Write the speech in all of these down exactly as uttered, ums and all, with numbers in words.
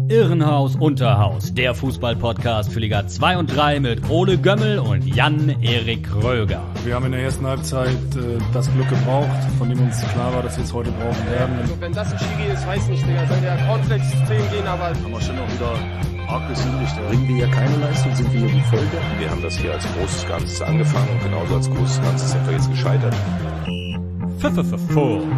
Irrenhaus Unterhaus, der Fußball-Podcast für Liga zwei und drei mit Ole Gömmel und Jan-Erik Röger. Wir haben in der ersten Halbzeit äh, das Glück gebraucht, von dem uns klar war, dass wir es heute brauchen werden. Also, wenn das ein Schiri ist, weiß nicht, Digga. Soll der Cornflakes-System gehen, aber... Haben wir schon noch wieder arg gesündigt. Da bringen wir ja keine Leistung, sind wir hier die Folge. Wir haben das hier als großes Ganzes angefangen und genauso als großes Ganzes sind wir jetzt gescheitert. F-F-F-F.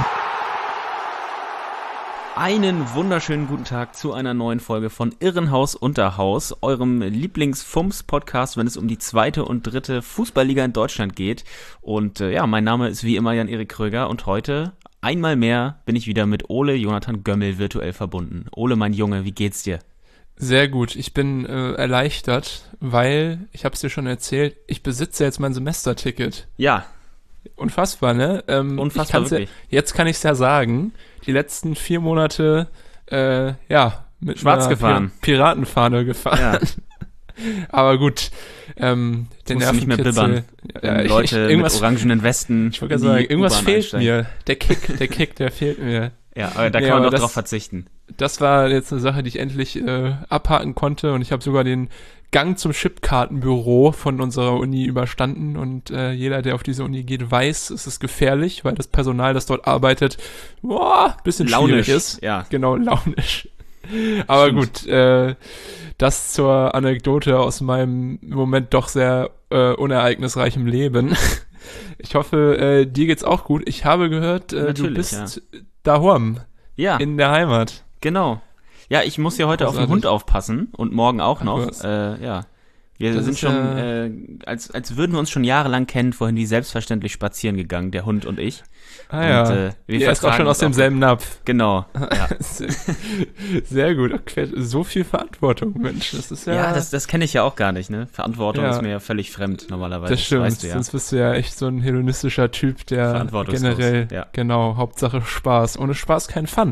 Einen wunderschönen guten Tag zu einer neuen Folge von Irrenhaus Unterhaus, eurem Lieblings-Fums-Podcast, wenn es um die zweite und dritte Fußballliga in Deutschland geht. Und äh, ja, mein Name ist wie immer Jan-Erik Kröger und heute einmal mehr bin ich wieder mit Ole Jonathan Gömmel virtuell verbunden. Ole, mein Junge, wie geht's dir? Sehr gut, ich bin äh, erleichtert, weil, ich habe es dir schon erzählt, ich besitze jetzt mein Semesterticket. Ja. Unfassbar, ne? Ähm, Unfassbar, ich wirklich. Ja, jetzt kann ich es ja sagen, die letzten vier Monate, äh, ja, mit Schwarz einer gefahren. Pir- Piratenfahne gefahren. Ja. Aber gut, ähm, den Musst du nicht mehr bibbern. Ja, ich, Leute ich, irgendwas, mit orangenen Westen. ich wollte gerade sagen, irgendwas U-Bahn fehlt einsteigen. mir. Der Kick, der Kick, der fehlt mir. Ja, aber da Nee, kann man aber doch das- drauf verzichten. Das war jetzt eine Sache, die ich endlich äh, abhaken konnte und ich habe sogar den Gang zum Chipkartenbüro von unserer Uni überstanden und äh, jeder, der auf diese Uni geht, weiß, es ist gefährlich, weil das Personal, das dort arbeitet, boah, bisschen Launisch, schwierig ist. ja. Genau, launisch. Aber Stimmt. gut, äh, das zur Anekdote aus meinem im Moment doch sehr äh, unereignisreichem Leben. Ich hoffe, äh, dir geht's auch gut. Ich habe gehört, äh, du Natürlich, bist daheim Ja, in der Heimat. genau. Ja, ich muss ja heute auf den Großartig. Hund aufpassen und morgen auch Ach noch. was. Äh, ja, wir Das sind ist, schon, äh, äh, als als würden wir uns schon jahrelang kennen, vorhin wie selbstverständlich spazieren gegangen, der Hund und ich. Ah ja, Und, äh, wir ihr ist auch vertragen schon aus uns auch demselben Napf. Genau. Ja, Sehr, sehr gut. Okay, so viel Verantwortung, Mensch. Das ist ja, ja das, das kenne ich ja auch gar nicht, ne? Verantwortung Ja. ist mir ja völlig fremd normalerweise. das stimmt. Weißt du ja. Sonst bist du ja echt so ein hedonistischer Typ, der Verantwortungslos, generell, ja. genau, Hauptsache Spaß. Ohne Spaß kein Fun.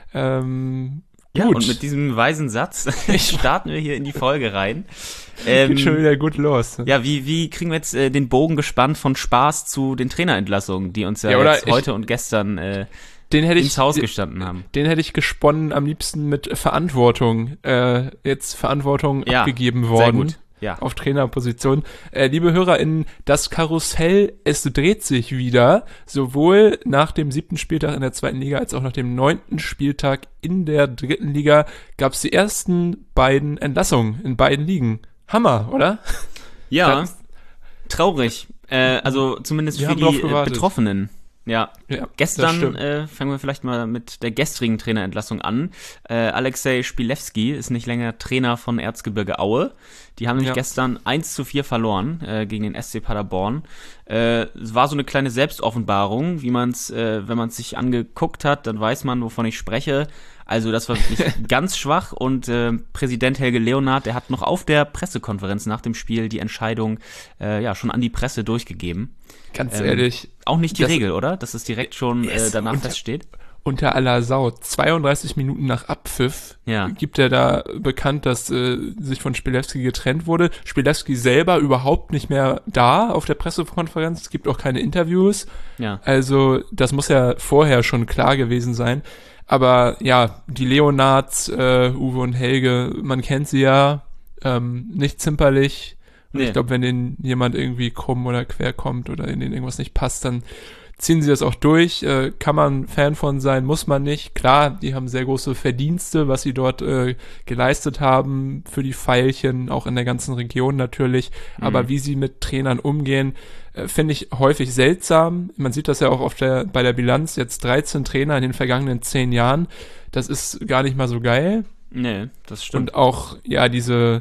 Ähm, Ja, gut. und mit diesem weisen Satz starten wir hier in die Folge rein. Ähm, Geht schon wieder gut los. Ja, wie, wie kriegen wir jetzt äh, den Bogen gespannt von Spaß zu den Trainerentlassungen, die uns ja, Ja, oder jetzt ich- heute und gestern äh, Den hätte ich, ins Haus gestanden haben. den hätte ich gesponnen am liebsten mit Verantwortung. Äh, jetzt Verantwortung Ja, abgegeben Sehr worden. gut. Ja. Auf Trainerposition. Äh, liebe HörerInnen, das Karussell, es dreht sich wieder, sowohl nach dem siebten Spieltag in der zweiten Liga als auch nach dem neunten Spieltag in der dritten Liga gab es die ersten beiden Entlassungen in beiden Ligen. Hammer, oder? Ja, Das- traurig. Äh, also zumindest Wir für haben drauf die äh, gewartet. Betroffenen. Ja, Ja, das gestern stimmt. äh, fangen wir vielleicht mal mit der gestrigen Trainerentlassung an. Äh, Alexei Spilewski ist nicht länger Trainer von Erzgebirge Aue. Die haben nämlich Ja. gestern eins zu vier verloren äh, gegen den S C Paderborn. Äh, es war so eine kleine Selbstoffenbarung, wie man es, äh, wenn man es sich angeguckt hat, dann weiß man, wovon ich spreche. Also das war wirklich ganz schwach und äh, Präsident Helge Leonhardt, der hat noch auf der Pressekonferenz nach dem Spiel die Entscheidung äh, ja schon an die Presse durchgegeben. Ganz ähm, ehrlich, Auch nicht die Das- Regel, oder? Dass es direkt schon äh, Yes, danach und- feststeht. unter aller Sau. zweiunddreißig Minuten nach Abpfiff Ja. gibt er da bekannt, dass äh, sich von Spilewski getrennt wurde. Spilewski selber überhaupt nicht mehr da auf der Pressekonferenz. Es gibt auch keine Interviews. Ja. Also das muss ja vorher schon klar gewesen sein. Aber ja, die Leonards, äh, Uwe und Helge, man kennt sie ja, ähm, nicht zimperlich. Und Nee. ich glaube, wenn denen jemand irgendwie krumm oder quer kommt oder in denen irgendwas nicht passt, dann ziehen sie das auch durch. Äh, kann man Fan von sein, muss man nicht. Klar, die haben sehr große Verdienste, was sie dort äh, geleistet haben für die Veilchen, auch in der ganzen Region natürlich. Aber wie sie mit Trainern umgehen, äh, finde ich häufig seltsam. Man sieht das ja auch auf der, bei der Bilanz, jetzt dreizehn Trainer in den vergangenen zehn Jahren. Das ist gar nicht mal so geil. Nee, das stimmt. Und auch, ja, diese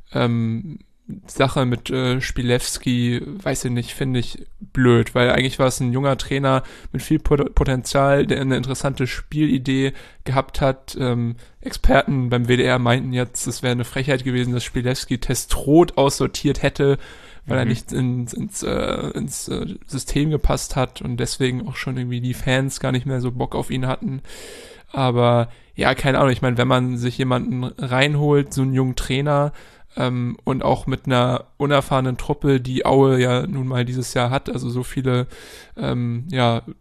ähm, Sache mit äh, Spilewski, weiß ich nicht, finde ich blöd, weil eigentlich war es ein junger Trainer mit viel Pot- Potenzial, der eine interessante Spielidee gehabt hat. Ähm, Experten beim W D R meinten jetzt, es wäre eine Frechheit gewesen, dass Spilewski Testrot aussortiert hätte, weil er Mhm. nicht ins, ins, äh, ins äh, System gepasst hat und deswegen auch schon irgendwie die Fans gar nicht mehr so Bock auf ihn hatten. Aber ja, keine Ahnung, ich meine, wenn man sich jemanden reinholt, so einen jungen Trainer, ähm, und auch mit einer unerfahrenen Truppe, die Aue ja nun mal dieses Jahr hat, also so viele ähm, ja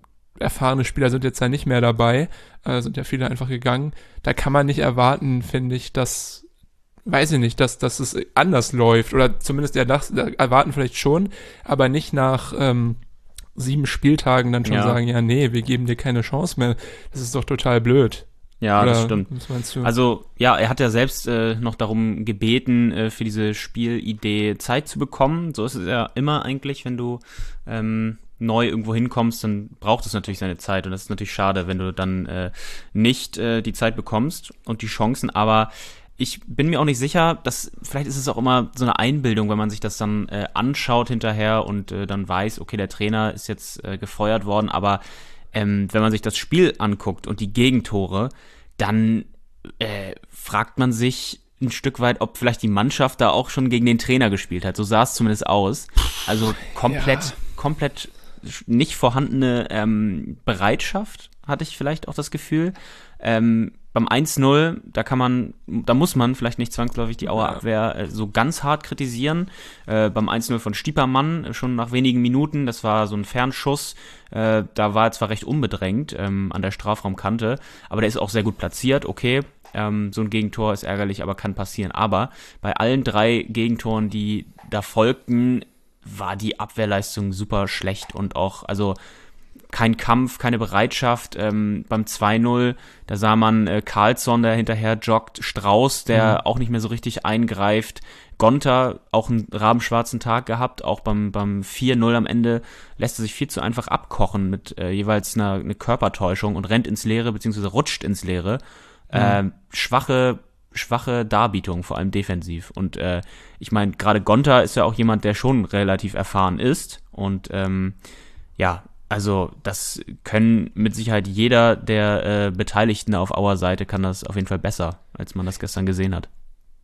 erfahrene Spieler sind jetzt ja nicht mehr dabei, äh, sind ja viele einfach gegangen. Da kann man nicht erwarten, finde ich, dass, weiß ich nicht, dass, dass es anders läuft. Oder zumindest ja, das erwarten vielleicht schon, aber nicht nach ähm, sieben Spieltagen dann schon ja. sagen, ja, nee, wir geben dir keine Chance mehr. Das ist doch total blöd. Ja, Oder, das stimmt. Was meinst du? Also, ja, er hat ja selbst äh, noch darum gebeten, äh, für diese Spielidee Zeit zu bekommen. So ist es ja immer eigentlich, wenn du ähm, neu irgendwo hinkommst, dann braucht es natürlich seine Zeit. Und das ist natürlich schade, wenn du dann äh, nicht äh, die Zeit bekommst und die Chancen. Aber ich bin mir auch nicht sicher, dass vielleicht ist es auch immer so eine Einbildung, wenn man sich das dann äh, anschaut hinterher und äh, dann weiß, okay, der Trainer ist jetzt äh, gefeuert worden, aber ähm, wenn man sich das Spiel anguckt und die Gegentore, dann äh, fragt man sich ein Stück weit, ob vielleicht die Mannschaft da auch schon gegen den Trainer gespielt hat. So sah es zumindest aus. Also komplett, ja. komplett nicht vorhandene ähm, Bereitschaft, hatte ich vielleicht auch das Gefühl. Ähm, beim eins null, da kann man, da muss man vielleicht nicht zwangsläufig die Auer-Abwehr äh, so ganz hart kritisieren. Äh, beim eins null von Stiepermann, äh, schon nach wenigen Minuten, das war so ein Fernschuss, äh, da war er zwar recht unbedrängt ähm, an der Strafraumkante, aber der ist auch sehr gut platziert, okay, ähm, so ein Gegentor ist ärgerlich, aber kann passieren. Aber bei allen drei Gegentoren, die da folgten, war die Abwehrleistung super schlecht und auch, also kein Kampf, keine Bereitschaft. Ähm, beim zwei null, da sah man äh, Karlsson, der hinterher joggt, Strauß, der mhm. auch nicht mehr so richtig eingreift, Gonter, auch einen rabenschwarzen Tag gehabt, auch beim beim vier null am Ende lässt er sich viel zu einfach abkochen mit äh, jeweils einer eine Körpertäuschung und rennt ins Leere, beziehungsweise rutscht ins Leere. Mhm. Äh, schwache schwache Darbietung, vor allem defensiv. Und äh, ich meine, gerade Gonter ist ja auch jemand, der schon relativ erfahren ist und ähm, ja, also das können mit Sicherheit jeder der äh, Beteiligten auf Auer Seite kann das auf jeden Fall besser, als man das gestern gesehen hat.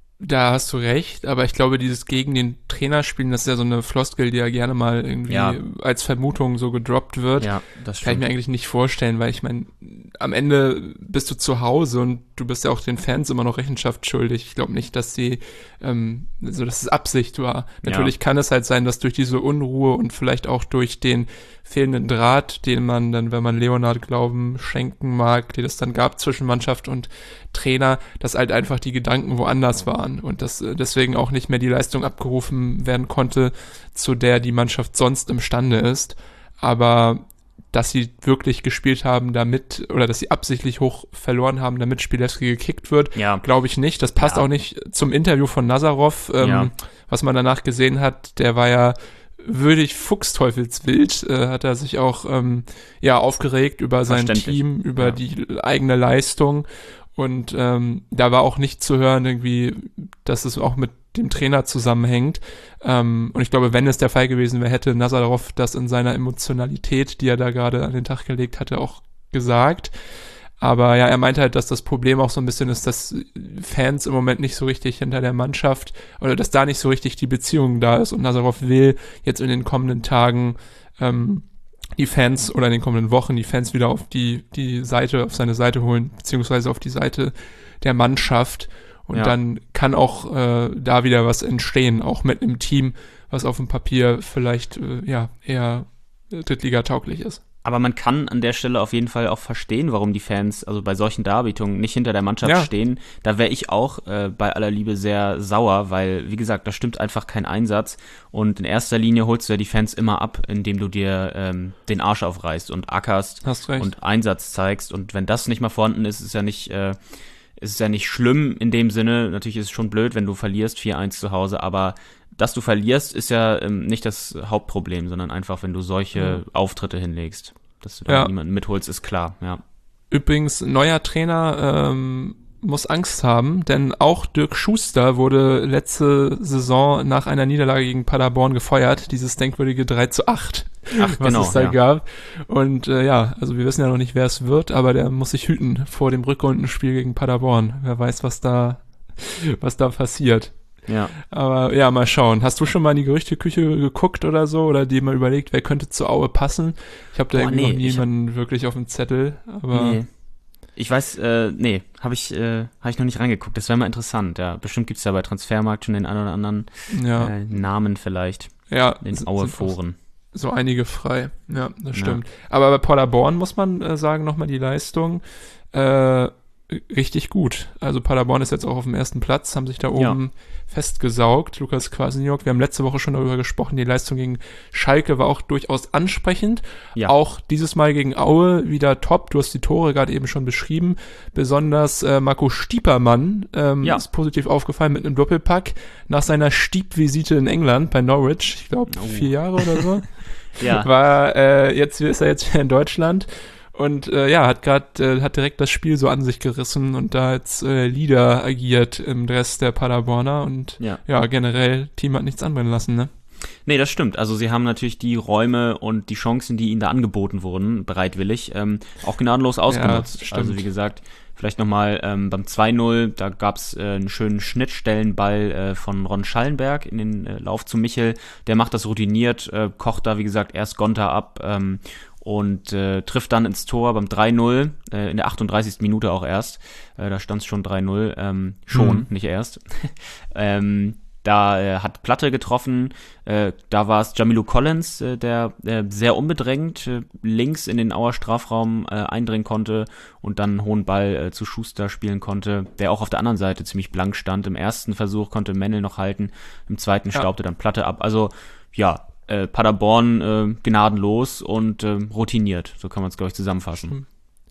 Da hast du recht, aber ich glaube, dieses gegen den Trainer spielen, das ist ja so eine Floskel, die ja gerne mal irgendwie ja. als Vermutung so gedroppt wird. Ja, das stimmt. Kann ich mir eigentlich nicht vorstellen, weil ich meine, am Ende bist du zu Hause und du bist ja auch den Fans immer noch Rechenschaft schuldig. Ich glaube nicht, dass sie, ähm, also dass es Absicht war. Natürlich ja. kann es halt sein, dass durch diese Unruhe und vielleicht auch durch den fehlenden Draht, den man dann, wenn man Leonhard Glauben schenken mag, den es dann gab zwischen Mannschaft und Trainer, dass halt einfach die Gedanken woanders waren und dass deswegen auch nicht mehr die Leistung abgerufen werden konnte, zu der die Mannschaft sonst imstande ist. Aber dass sie wirklich gespielt haben, damit, oder dass sie absichtlich hoch verloren haben, damit Spielewski gekickt wird, ja. glaube ich nicht. Das passt ja. auch nicht zum Interview von Nazarov, ähm, ja. was man danach gesehen hat. Der war ja würdig fuchsteufelswild, äh, hat er sich auch ähm, ja aufgeregt über sein Team, über ja. die eigene Leistung. Und ähm, da war auch nicht zu hören, irgendwie, dass es auch mit dem Trainer zusammenhängt. Ähm, und ich glaube, wenn es der Fall gewesen wäre, hätte Nazarov das in seiner Emotionalität, die er da gerade an den Tag gelegt hatte, auch gesagt. Aber ja, er meinte halt, dass das Problem auch so ein bisschen ist, dass Fans im Moment nicht so richtig hinter der Mannschaft oder dass da nicht so richtig die Beziehung da ist. Und Nazarov will jetzt in den kommenden Tagen ähm, die Fans oder in den kommenden Wochen die Fans wieder auf die die Seite, auf seine Seite holen, beziehungsweise auf die Seite der Mannschaft. Und ja. dann kann auch äh, da wieder was entstehen, auch mit einem Team, was auf dem Papier vielleicht äh, ja eher Drittliga-tauglich ist. Aber man kann an der Stelle auf jeden Fall auch verstehen, warum die Fans also bei solchen Darbietungen nicht hinter der Mannschaft ja. stehen. Da wäre ich auch äh, bei aller Liebe sehr sauer, weil, wie gesagt, da stimmt einfach kein Einsatz. Und in erster Linie holst du ja die Fans immer ab, indem du dir ähm, den Arsch aufreißt und ackerst und Einsatz zeigst. Und wenn das nicht mal vorhanden ist, ist ja nicht, äh, ist ja nicht schlimm in dem Sinne. Natürlich ist es schon blöd, wenn du verlierst vier eins zu Hause, aber dass du verlierst, ist ja ähm, nicht das Hauptproblem, sondern einfach, wenn du solche mhm. Auftritte hinlegst. Dass du da ja. niemanden mitholst, ist klar, ja. Übrigens, neuer Trainer ähm, muss Angst haben, denn auch Dirk Schuster wurde letzte Saison nach einer Niederlage gegen Paderborn gefeuert, dieses denkwürdige drei zu acht, Ach, was genau, es da ja. gab. Und äh, ja, also wir wissen ja noch nicht, wer es wird, aber der muss sich hüten vor dem Rückrundenspiel gegen Paderborn. Wer weiß, was da, was da passiert. Ja. Aber ja, mal schauen. Hast du schon mal in die Gerüchteküche geguckt oder so? Oder dir mal überlegt, wer könnte zu Aue passen? Ich habe da Boah, irgendwie nee, noch niemanden hab... wirklich auf dem Zettel. Aber nee. Ich weiß, äh, nee, habe ich, äh, hab ich noch nicht reingeguckt. Das wäre mal interessant, ja. Bestimmt gibt's ja bei Transfermarkt schon den einen oder anderen ja. äh, Namen vielleicht. Ja. In Aue-Foren. so einige frei. Ja, das stimmt. Ja. Aber bei Paderborn muss man äh, sagen, nochmal die Leistung äh, richtig gut. Also Paderborn ist jetzt auch auf dem ersten Platz, haben sich da oben ja. festgesaugt. Lukas Kwasniok, wir haben letzte Woche schon darüber gesprochen, die Leistung gegen Schalke war auch durchaus ansprechend. Ja. Auch dieses Mal gegen Aue wieder top. Du hast die Tore gerade eben schon beschrieben. Besonders äh, Marco Stiepermann ähm, ja. ist positiv aufgefallen mit einem Doppelpack nach seiner Stiep-Visite in England bei Norwich. Ich glaube, oh. vier Jahre oder so. ja. War äh, jetzt ist er jetzt wieder in Deutschland. Und äh, ja, hat gerade äh, hat direkt das Spiel so an sich gerissen und da als äh, Leader agiert im Rest der Paderborner und ja. ja, generell, Team hat nichts anbrennen lassen, ne? Nee, das stimmt. Also sie haben natürlich die Räume und die Chancen, die ihnen da angeboten wurden, bereitwillig, ähm, auch gnadenlos ausgenutzt. Ja, also wie gesagt, vielleicht nochmal ähm, beim zwei null, da gab's äh, einen schönen Schnittstellenball äh, von Ron Schallenberg in den äh, Lauf zu Michel. Der macht das routiniert, äh, kocht da, wie gesagt, erst Gonta ab, ähm, und äh, trifft dann ins Tor beim drei null, äh, in der achtunddreißigsten Minute auch erst. Äh, da stand es schon drei null, ähm, schon, mhm. nicht erst. ähm, da äh, hat Platte getroffen, äh, da war es Jamilu Collins, äh, der äh, sehr unbedrängt äh, links in den Auer Strafraum äh, eindringen konnte und dann einen hohen Ball äh, zu Schuster spielen konnte, der auch auf der anderen Seite ziemlich blank stand. Im ersten Versuch konnte Mennel noch halten, im zweiten ja. staubte dann Platte ab. Also ja, Äh, Paderborn äh, gnadenlos und äh, routiniert. So kann man es, glaube ich, zusammenfassen.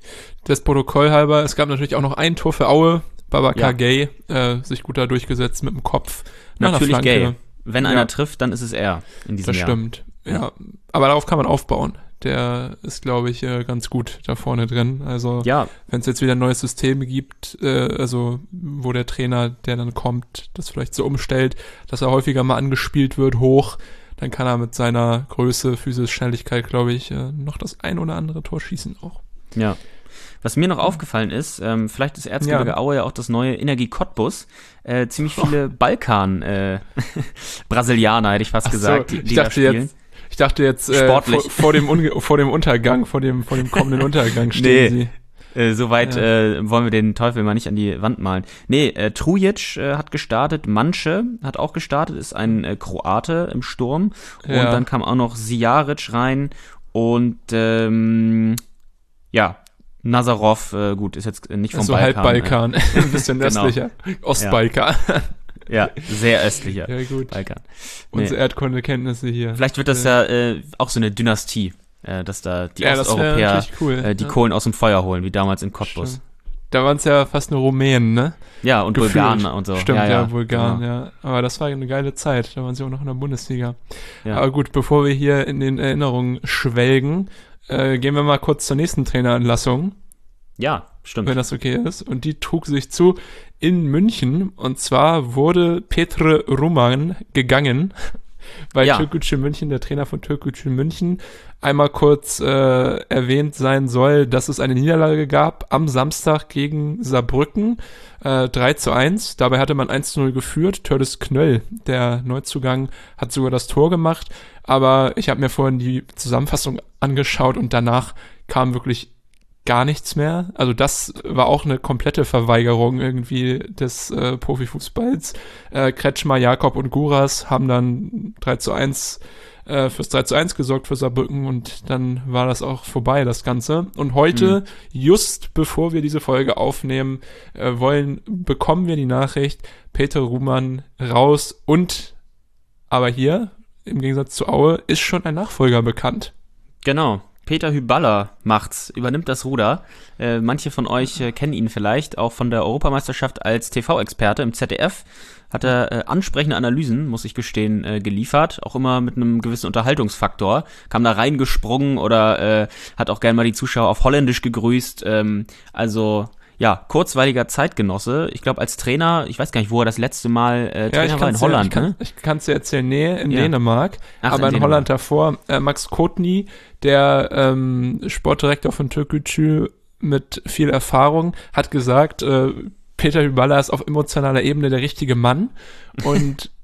Das Protokoll halber, es gab natürlich auch noch ein Tor für Aue. Babacar ja. Gay, äh, sich gut da durchgesetzt mit dem Kopf. Natürlich Gay. Wenn ja. einer trifft, dann ist es er in diesem das Jahr. Das stimmt, ja. ja. Aber darauf kann man aufbauen. Der ist, glaube ich, äh, ganz gut da vorne drin. Also ja. wenn es jetzt wieder ein neues System gibt, äh, also wo der Trainer, der dann kommt, das vielleicht so umstellt, dass er häufiger mal angespielt wird, hoch, dann kann er mit seiner Größe, Physis, Schnelligkeit, glaube ich, äh, noch das ein oder andere Tor schießen auch. Ja. Was mir noch aufgefallen ist, ähm, vielleicht ist Erzgebirge ja. Aue ja auch das neue Energie Cottbus, äh, ziemlich viele oh. Balkan äh, Brasilianer, hätte ich fast Ach gesagt, so, die, die ich dachte da spielen. Jetzt, ich dachte jetzt äh, vor, vor, dem Unge- vor dem Untergang, vor dem, vor dem kommenden Untergang stehen nee. sie. Äh, Soweit ja. äh, wollen wir den Teufel mal nicht an die Wand malen. Nee, äh, Trujic äh, hat gestartet, Manche hat auch gestartet, ist ein äh, Kroate im Sturm. Ja. Und dann kam auch noch Sijaric rein und ähm, ja, Nazarov, äh, gut, ist jetzt nicht vom also Balkan. Halb Balkan, äh. ein bisschen genau. östlicher. Ostbalkan. Ja, sehr östlicher ja, gut. Balkan. Nee. Unsere Erdkundekenntnisse hier. Vielleicht wird das ja äh, auch so eine Dynastie. Äh, dass da die ja, Osteuropäer cool. äh, die ja. Kohlen aus dem Feuer holen, wie damals in Cottbus. Stimmt. Da waren es ja fast nur Rumänen, ne? Ja, und Gefühlt. Bulgaren und so. Stimmt, ja, ja, ja Bulgaren, genau. ja. Aber das war eine geile Zeit, da waren sie auch noch in der Bundesliga. Ja. Aber gut, bevor wir hier in den Erinnerungen schwelgen, äh, gehen wir mal kurz zur nächsten Traineranlassung. Ja, stimmt. Wenn das okay ist. Und die trug sich zu in München. Und zwar wurde Petr Ruman gegangen bei ja. Türkgücü München, der Trainer von Türkgücü München. Einmal kurz äh, erwähnt sein soll, dass es eine Niederlage gab am Samstag gegen Saarbrücken, äh, drei zu eins. Dabei hatte man eins zu null geführt. Tördes Knöll, der Neuzugang, hat sogar das Tor gemacht. Aber ich habe mir vorhin die Zusammenfassung angeschaut und danach kam wirklich gar nichts mehr. Also das war auch eine komplette Verweigerung irgendwie des äh, Profifußballs. Äh, Kretschmer, Jakob und Guras haben dann drei zu eins äh, fürs drei zu eins gesorgt für Saarbrücken und dann war das auch vorbei, das Ganze. Und heute, mhm. just bevor wir diese Folge aufnehmen äh, wollen, bekommen wir die Nachricht, Petr Ruman raus und aber hier, im Gegensatz zu Aue, ist schon ein Nachfolger bekannt. Genau. Peter Hyballa macht's, übernimmt das Ruder. Äh, manche von euch äh, kennen ihn vielleicht auch von der Europameisterschaft als T V-Experte im Z D F. Hat er äh, ansprechende Analysen, muss ich gestehen, äh, geliefert. Auch immer mit einem gewissen Unterhaltungsfaktor. Kam da reingesprungen oder äh, hat auch gerne mal die Zuschauer auf Holländisch gegrüßt. Ähm, also ja, kurzweiliger Zeitgenosse. Ich glaube, als Trainer, ich weiß gar nicht, wo er das letzte Mal äh, Trainer ja, war, in Holland. Ja, ich, ne? kann, ich kann es dir erzählen, nee, in ja. Dänemark. Ach, aber in, in Holland davor. Äh, Max Kotny, der ähm, Sportdirektor von Türkgücü mit viel Erfahrung, hat gesagt, äh, Peter Hyballa ist auf emotionaler Ebene der richtige Mann. Und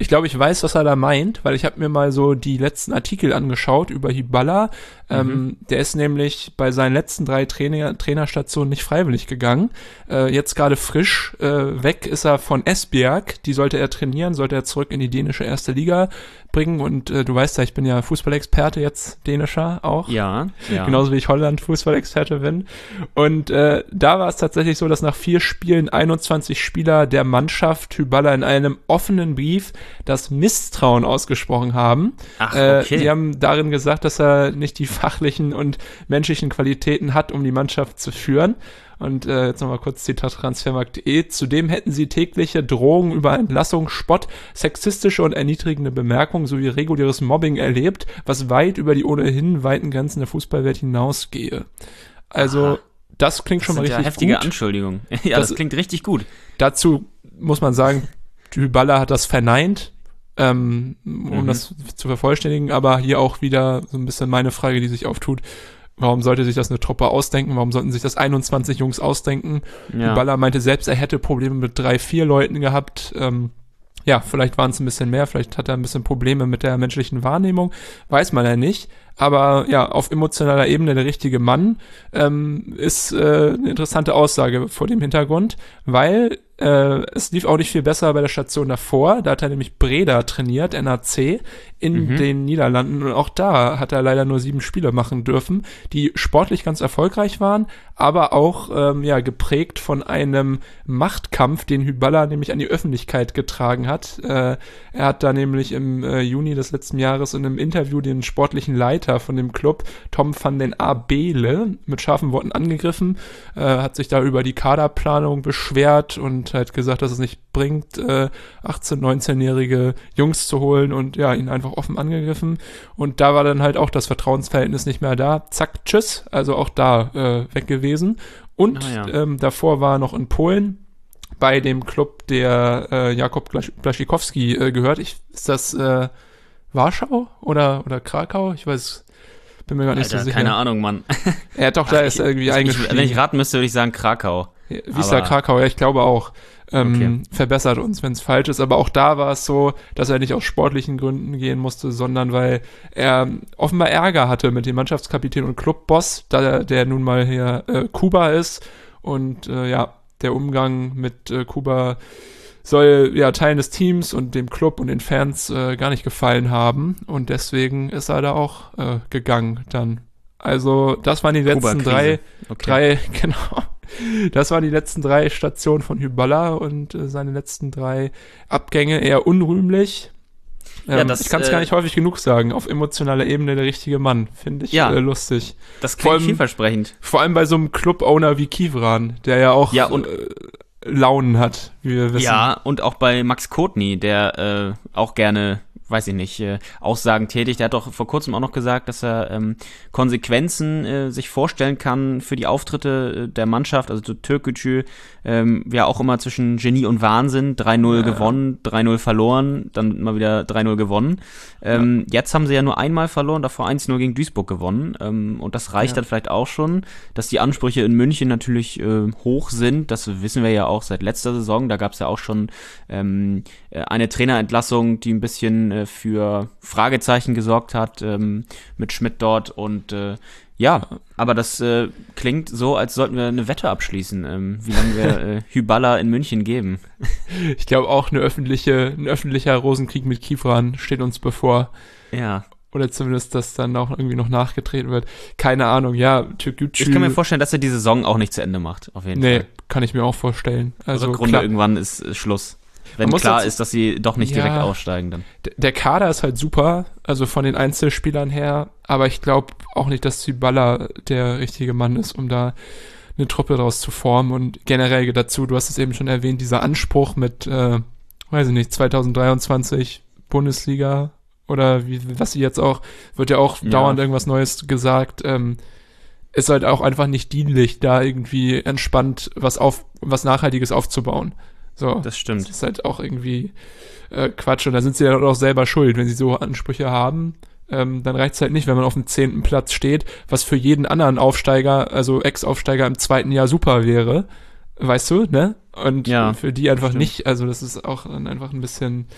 Ich glaube, ich weiß, was er da meint, weil ich habe mir mal so die letzten Artikel angeschaut über Hyballa. Mhm. Ähm, der ist nämlich bei seinen letzten drei Trainer, Trainerstationen nicht freiwillig gegangen. Äh, jetzt gerade frisch äh, weg ist er von Esbjerg. Die sollte er trainieren, sollte er zurück in die dänische erste Liga bringen. Und äh, du weißt ja, ich bin ja Fußballexperte jetzt, dänischer auch. Ja, ja. Genauso wie ich Holland Fußballexperte bin. Und äh, da war es tatsächlich so, dass nach vier Spielen einundzwanzig Spieler der Mannschaft Hyballa in einem offenen Brief das Misstrauen ausgesprochen haben. Ach, okay. Äh, sie haben darin gesagt, dass er nicht die fachlichen und menschlichen Qualitäten hat, um die Mannschaft zu führen. Und äh, jetzt nochmal kurz Zitat transfermarkt punkt de. Zudem hätten sie tägliche Drohungen über Entlassung, Spott, sexistische und erniedrigende Bemerkungen sowie reguläres Mobbing erlebt, was weit über die ohnehin weiten Grenzen der Fußballwelt hinausgehe. Also, aha, das klingt das schon mal richtig ja heftige gut. Anschuldigung. Ja, das, das klingt richtig gut. Dazu muss man sagen, Hyballa hat das verneint, ähm, um mhm. das zu vervollständigen, aber hier auch wieder so ein bisschen meine Frage, die sich auftut. Warum sollte sich das eine Truppe ausdenken? Warum sollten sich das einundzwanzig Jungs ausdenken? Ja. Hyballa meinte selbst, er hätte Probleme mit drei, vier Leuten gehabt. Ähm, ja, vielleicht waren es ein bisschen mehr, vielleicht hat er ein bisschen Probleme mit der menschlichen Wahrnehmung, weiß man ja nicht. Aber ja, auf emotionaler Ebene der richtige Mann ähm, ist äh, eine interessante Aussage vor dem Hintergrund, weil äh, es lief auch nicht viel besser bei der Station davor. Da hat er nämlich Breda trainiert, N A C, in mhm. den Niederlanden. Und auch da hat er leider nur sieben Spiele machen dürfen, die sportlich ganz erfolgreich waren, aber auch ähm, ja geprägt von einem Machtkampf, den Hyballa nämlich an die Öffentlichkeit getragen hat. Äh, er hat da nämlich im äh, Juni des letzten Jahres in einem Interview den sportlichen Leiter von dem Club, Tom van den Abele, mit scharfen Worten angegriffen, äh, hat sich da über die Kaderplanung beschwert und halt gesagt, dass es nicht bringt, äh, achtzehn-, neunzehnjährige Jungs zu holen und ja, ihn einfach offen angegriffen. Und da war dann halt auch das Vertrauensverhältnis nicht mehr da. Zack, tschüss, also auch da äh, weg gewesen. Und ah, ja. ähm, davor war er noch in Polen bei dem Club, der äh, Jakob Blaszczykowski äh, gehört. Ich, ist das äh, Warschau oder, oder Krakau? Ich weiß, bin mir gar nicht Alter, so sicher. Keine Ahnung, Mann. Er hat doch, da ist irgendwie eingeschrieben. Wenn ich raten müsste, würde ich sagen Krakau. Wisla Krakau, ja, ich glaube auch. Ähm, okay. Verbessert uns, wenn es falsch ist. Aber auch da war es so, dass er nicht aus sportlichen Gründen gehen musste, sondern weil er offenbar Ärger hatte mit dem Mannschaftskapitän und Clubboss, da der, der nun mal hier äh, Kuba ist. Und äh, ja, der Umgang mit äh, Kuba soll ja Teilen des Teams und dem Club und den Fans äh, gar nicht gefallen haben. Und deswegen ist er da auch äh, gegangen dann. Also das waren die letzten drei, okay. drei, genau. Das waren die letzten drei Stationen von Hyballa und äh, seine letzten drei Abgänge eher unrühmlich. Ähm, ja, das, ich kann es äh, gar nicht häufig genug sagen. Auf emotionaler Ebene der richtige Mann. Finde ich ja, äh, lustig. Das klingt allem, vielversprechend. Vor allem bei so einem Club-Owner wie Kivran, der ja auch ja, und, äh, Launen hat, wie wir wissen. Ja, und auch bei Max Kotny, der äh, auch gerne, weiß ich nicht, äh, Aussagen tätigt. Der hat doch vor kurzem auch noch gesagt, dass er ähm, Konsequenzen äh, sich vorstellen kann für die Auftritte äh, der Mannschaft, also zu Türkgücü, ähm, ja auch immer zwischen Genie und Wahnsinn, drei null ja. gewonnen, drei null verloren, dann mal wieder drei null gewonnen. Ähm, ja. Jetzt haben sie ja nur einmal verloren, davor eins null gegen Duisburg gewonnen, ähm, und das reicht ja. dann vielleicht auch schon, dass die Ansprüche in München natürlich äh, hoch sind, das wissen wir ja auch seit letzter Saison, da gab es ja auch schon ähm, eine Trainerentlassung, die ein bisschen äh, für Fragezeichen gesorgt hat, ähm, mit Schmidt dort und äh, ja, aber das äh, klingt so, als sollten wir eine Wette abschließen, ähm, wie lange wir äh, Hyballa in München geben. Ich glaube auch, eine öffentliche, ein öffentlicher Rosenkrieg mit Kivran steht uns bevor. Ja. Oder zumindest, dass dann auch irgendwie noch nachgetreten wird. Keine Ahnung, ja, Türkgücü. Ich kann mir vorstellen, dass er die Saison auch nicht zu Ende macht, auf jeden nee, Fall. Nee, kann ich mir auch vorstellen. Also Rückrunde irgendwann ist, ist Schluss. Wenn klar dazu, ist, dass sie doch nicht ja, direkt aussteigen dann. Der Kader ist halt super, also von den Einzelspielern her, aber ich glaube auch nicht, dass Hyballa der richtige Mann ist, um da eine Truppe daraus zu formen und generell dazu, du hast es eben schon erwähnt, dieser Anspruch mit, äh, weiß ich nicht, zwanzig dreiundzwanzig Bundesliga oder wie, was sie jetzt auch, wird ja auch ja. dauernd irgendwas Neues gesagt, ähm, ist halt auch einfach nicht dienlich, da irgendwie entspannt was auf, was Nachhaltiges aufzubauen. So, das stimmt. Das ist halt auch irgendwie äh, Quatsch. Und da sind sie ja auch selber schuld, wenn sie so Ansprüche haben. Ähm, dann reicht es halt nicht, wenn man auf dem zehnten Platz steht, was für jeden anderen Aufsteiger, also Ex-Aufsteiger im zweiten Jahr super wäre. Weißt du, ne? Und ja, für die einfach stimmt. nicht. Also das ist auch dann einfach ein bisschen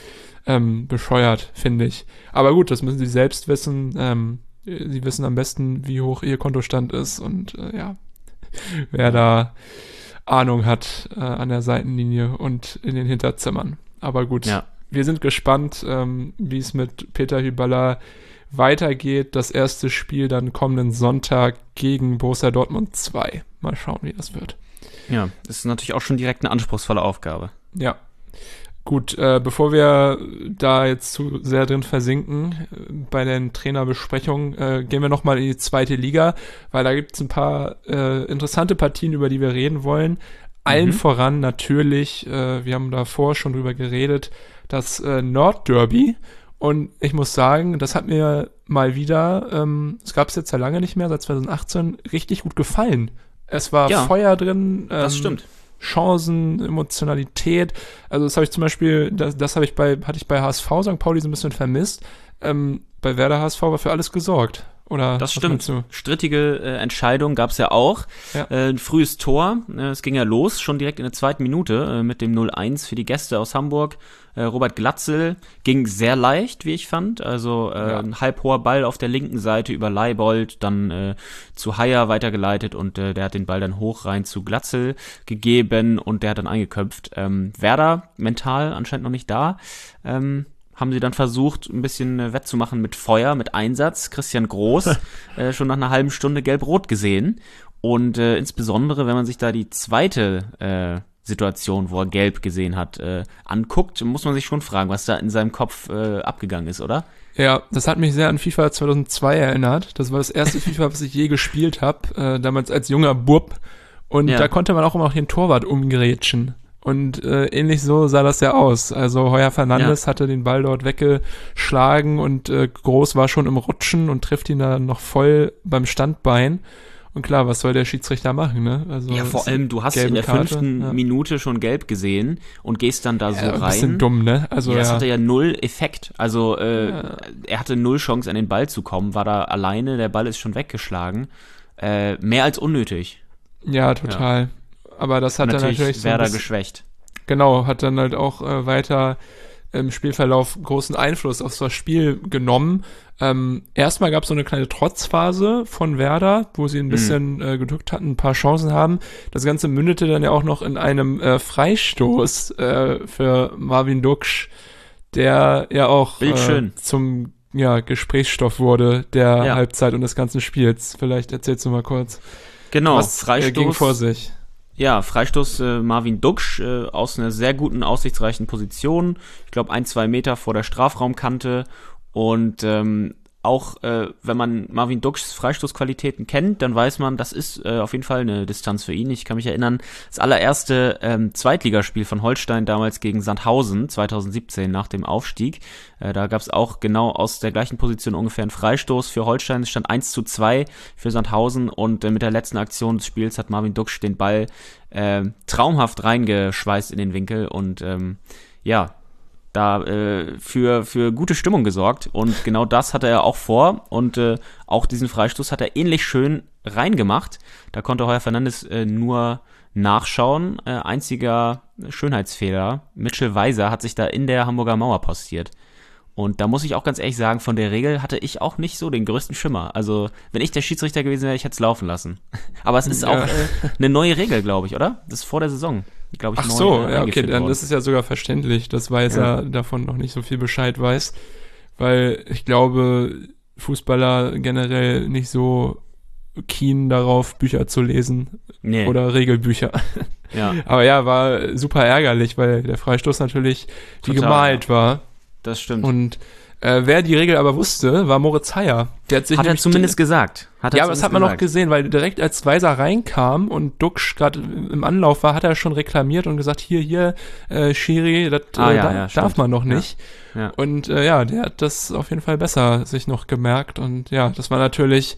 ähm, bescheuert, finde ich. Aber gut, das müssen sie selbst wissen. Ähm, sie wissen am besten, wie hoch ihr Kontostand ist und äh, ja, wer da Ahnung hat äh, an der Seitenlinie und in den Hinterzimmern. Aber gut, Ja. wir sind gespannt, ähm, wie es mit Peter Hyballa weitergeht. Das erste Spiel dann kommenden Sonntag gegen Borussia Dortmund zwei. Mal schauen, wie das wird. Ja, das ist natürlich auch schon direkt eine anspruchsvolle Aufgabe. Ja. Gut, äh, bevor wir da jetzt zu sehr drin versinken äh, bei den Trainerbesprechungen, äh, gehen wir nochmal in die zweite Liga, weil da gibt es ein paar äh, interessante Partien, über die wir reden wollen. Allen Mhm. voran natürlich, äh, wir haben davor schon drüber geredet, das äh, Nordderby. Und ich muss sagen, das hat mir mal wieder, ähm, es gab es jetzt ja lange nicht mehr, seit zwanzig achtzehn, richtig gut gefallen. Es war Ja, Feuer drin. Ähm, Das stimmt. Chancen, Emotionalität. Also das habe ich zum Beispiel, das, das habe ich bei, hatte ich bei H S V Sankt Pauli so ein bisschen vermisst. Ähm, bei Werder H S V war für alles gesorgt. Oder Das was stimmt. meinst du? Strittige äh, Entscheidung gab's ja auch. Ja. Äh, ein frühes Tor. Äh, es ging ja los, schon direkt in der zweiten Minute äh, mit dem null eins für die Gäste aus Hamburg. Äh, Robert Glatzel ging sehr leicht, wie ich fand. Also äh, Ja. ein halb hoher Ball auf der linken Seite über Leibold, dann äh, zu Haier weitergeleitet und äh, der hat den Ball dann hoch rein zu Glatzel gegeben und der hat dann eingeköpft. Ähm, Werder mental anscheinend noch nicht da. Ähm, haben sie dann versucht, ein bisschen äh, wettzumachen mit Feuer, mit Einsatz. Christian Groß äh, schon nach einer halben Stunde gelb-rot gesehen. Und äh, insbesondere, wenn man sich da die zweite äh, Situation, wo er gelb gesehen hat, äh, anguckt, muss man sich schon fragen, was da in seinem Kopf äh, abgegangen ist, oder? Ja, das hat mich sehr an FIFA zweitausendzwei erinnert. Das war das erste FIFA, was ich je gespielt habe, äh, damals als junger Bub. Und Ja. da konnte man auch immer noch den Torwart umgrätschen. Und äh, ähnlich so sah das ja aus. Also Heuer Fernandes Ja. hatte den Ball dort weggeschlagen und äh, Groß war schon im Rutschen und trifft ihn da noch voll beim Standbein. Und klar, was soll der Schiedsrichter machen, ne? Also Ja, vor es- allem, du hast in gelbe der Karte, fünften ja. Minute schon gelb gesehen und gehst dann da so Ja, ein rein. bisschen dumm, ne? Also ja, das ja. hatte ja null Effekt. Also äh, Ja. er hatte null Chance, an den Ball zu kommen, war da alleine, der Ball ist schon weggeschlagen. Äh, mehr als unnötig. Ja, total. Aber das hat dann Natürlich, natürlich so ein Werder bisschen, geschwächt. genau, hat dann halt auch äh, weiter im Spielverlauf großen Einfluss auf das Spiel genommen. Ähm, erstmal gab es so eine kleine Trotzphase von Werder, wo sie ein bisschen äh, gedrückt hatten, ein paar Chancen haben. Das Ganze mündete dann ja auch noch in einem äh, Freistoß äh, für Marvin Duksch, der ja auch äh, Bildschön. zum ja, Gesprächsstoff wurde der Ja. Halbzeit und des ganzen Spiels. Vielleicht erzählst du mal kurz. Genau, Was äh, Freistoß. ging vor sich? Ja, Freistoß äh, Marvin Duksch äh, aus einer sehr guten, aussichtsreichen Position. Ich glaube, ein, zwei Meter vor der Strafraumkante. Und ähm, auch äh, wenn man Marvin Dukschs Freistoßqualitäten kennt, dann weiß man, das ist äh, auf jeden Fall eine Distanz für ihn. Ich kann mich erinnern, das allererste ähm, Zweitligaspiel von Holstein damals gegen Sandhausen, zwanzig siebzehn nach dem Aufstieg. Äh, da gab es auch genau aus der gleichen Position ungefähr einen Freistoß für Holstein. Es stand eins zu zwei für Sandhausen und äh, mit der letzten Aktion des Spiels hat Marvin Duksch den Ball äh, traumhaft reingeschweißt in den Winkel und ähm, ja, da äh, für für gute Stimmung gesorgt und genau das hatte er auch vor und äh, auch diesen Freistoß hat er ähnlich schön reingemacht. Da konnte Heuer Fernandes äh, nur nachschauen. Äh, einziger Schönheitsfehler, Mitchell Weiser hat sich da in der Hamburger Mauer postiert. Und da muss ich auch ganz ehrlich sagen, von der Regel hatte ich auch nicht so den größten Schimmer. Also, wenn ich der Schiedsrichter gewesen wäre, ich hätte es laufen lassen. Aber es ist Ja. auch äh, eine neue Regel, glaube ich, oder? Das ist vor der Saison, glaube ich, Ach neu, so, äh, ja, okay, eingeführt dann worden. ist es ja sogar verständlich, dass Weiser Ja. davon noch nicht so viel Bescheid weiß, weil ich glaube, Fußballer generell nicht so keen darauf, Bücher zu lesen Nee. oder Regelbücher. Ja, Aber ja, war super ärgerlich, weil der Freistoß natürlich wie Total, gemalt war. das stimmt. Und äh, wer die Regel aber wusste, war Moritz Haier. Der hat sich Hat er nämlich zumindest gesagt. Hat er ja, aber das zumindest hat man noch gesagt. gesehen, weil direkt als Weiser reinkam und Duksch gerade im Anlauf war, hat er schon reklamiert und gesagt, hier, hier, äh, Schiri, das Ah, äh, ja, da, ja, darf stimmt. man noch Ja. nicht. Ja. Und äh, ja, der hat das auf jeden Fall besser sich noch gemerkt und ja, das war natürlich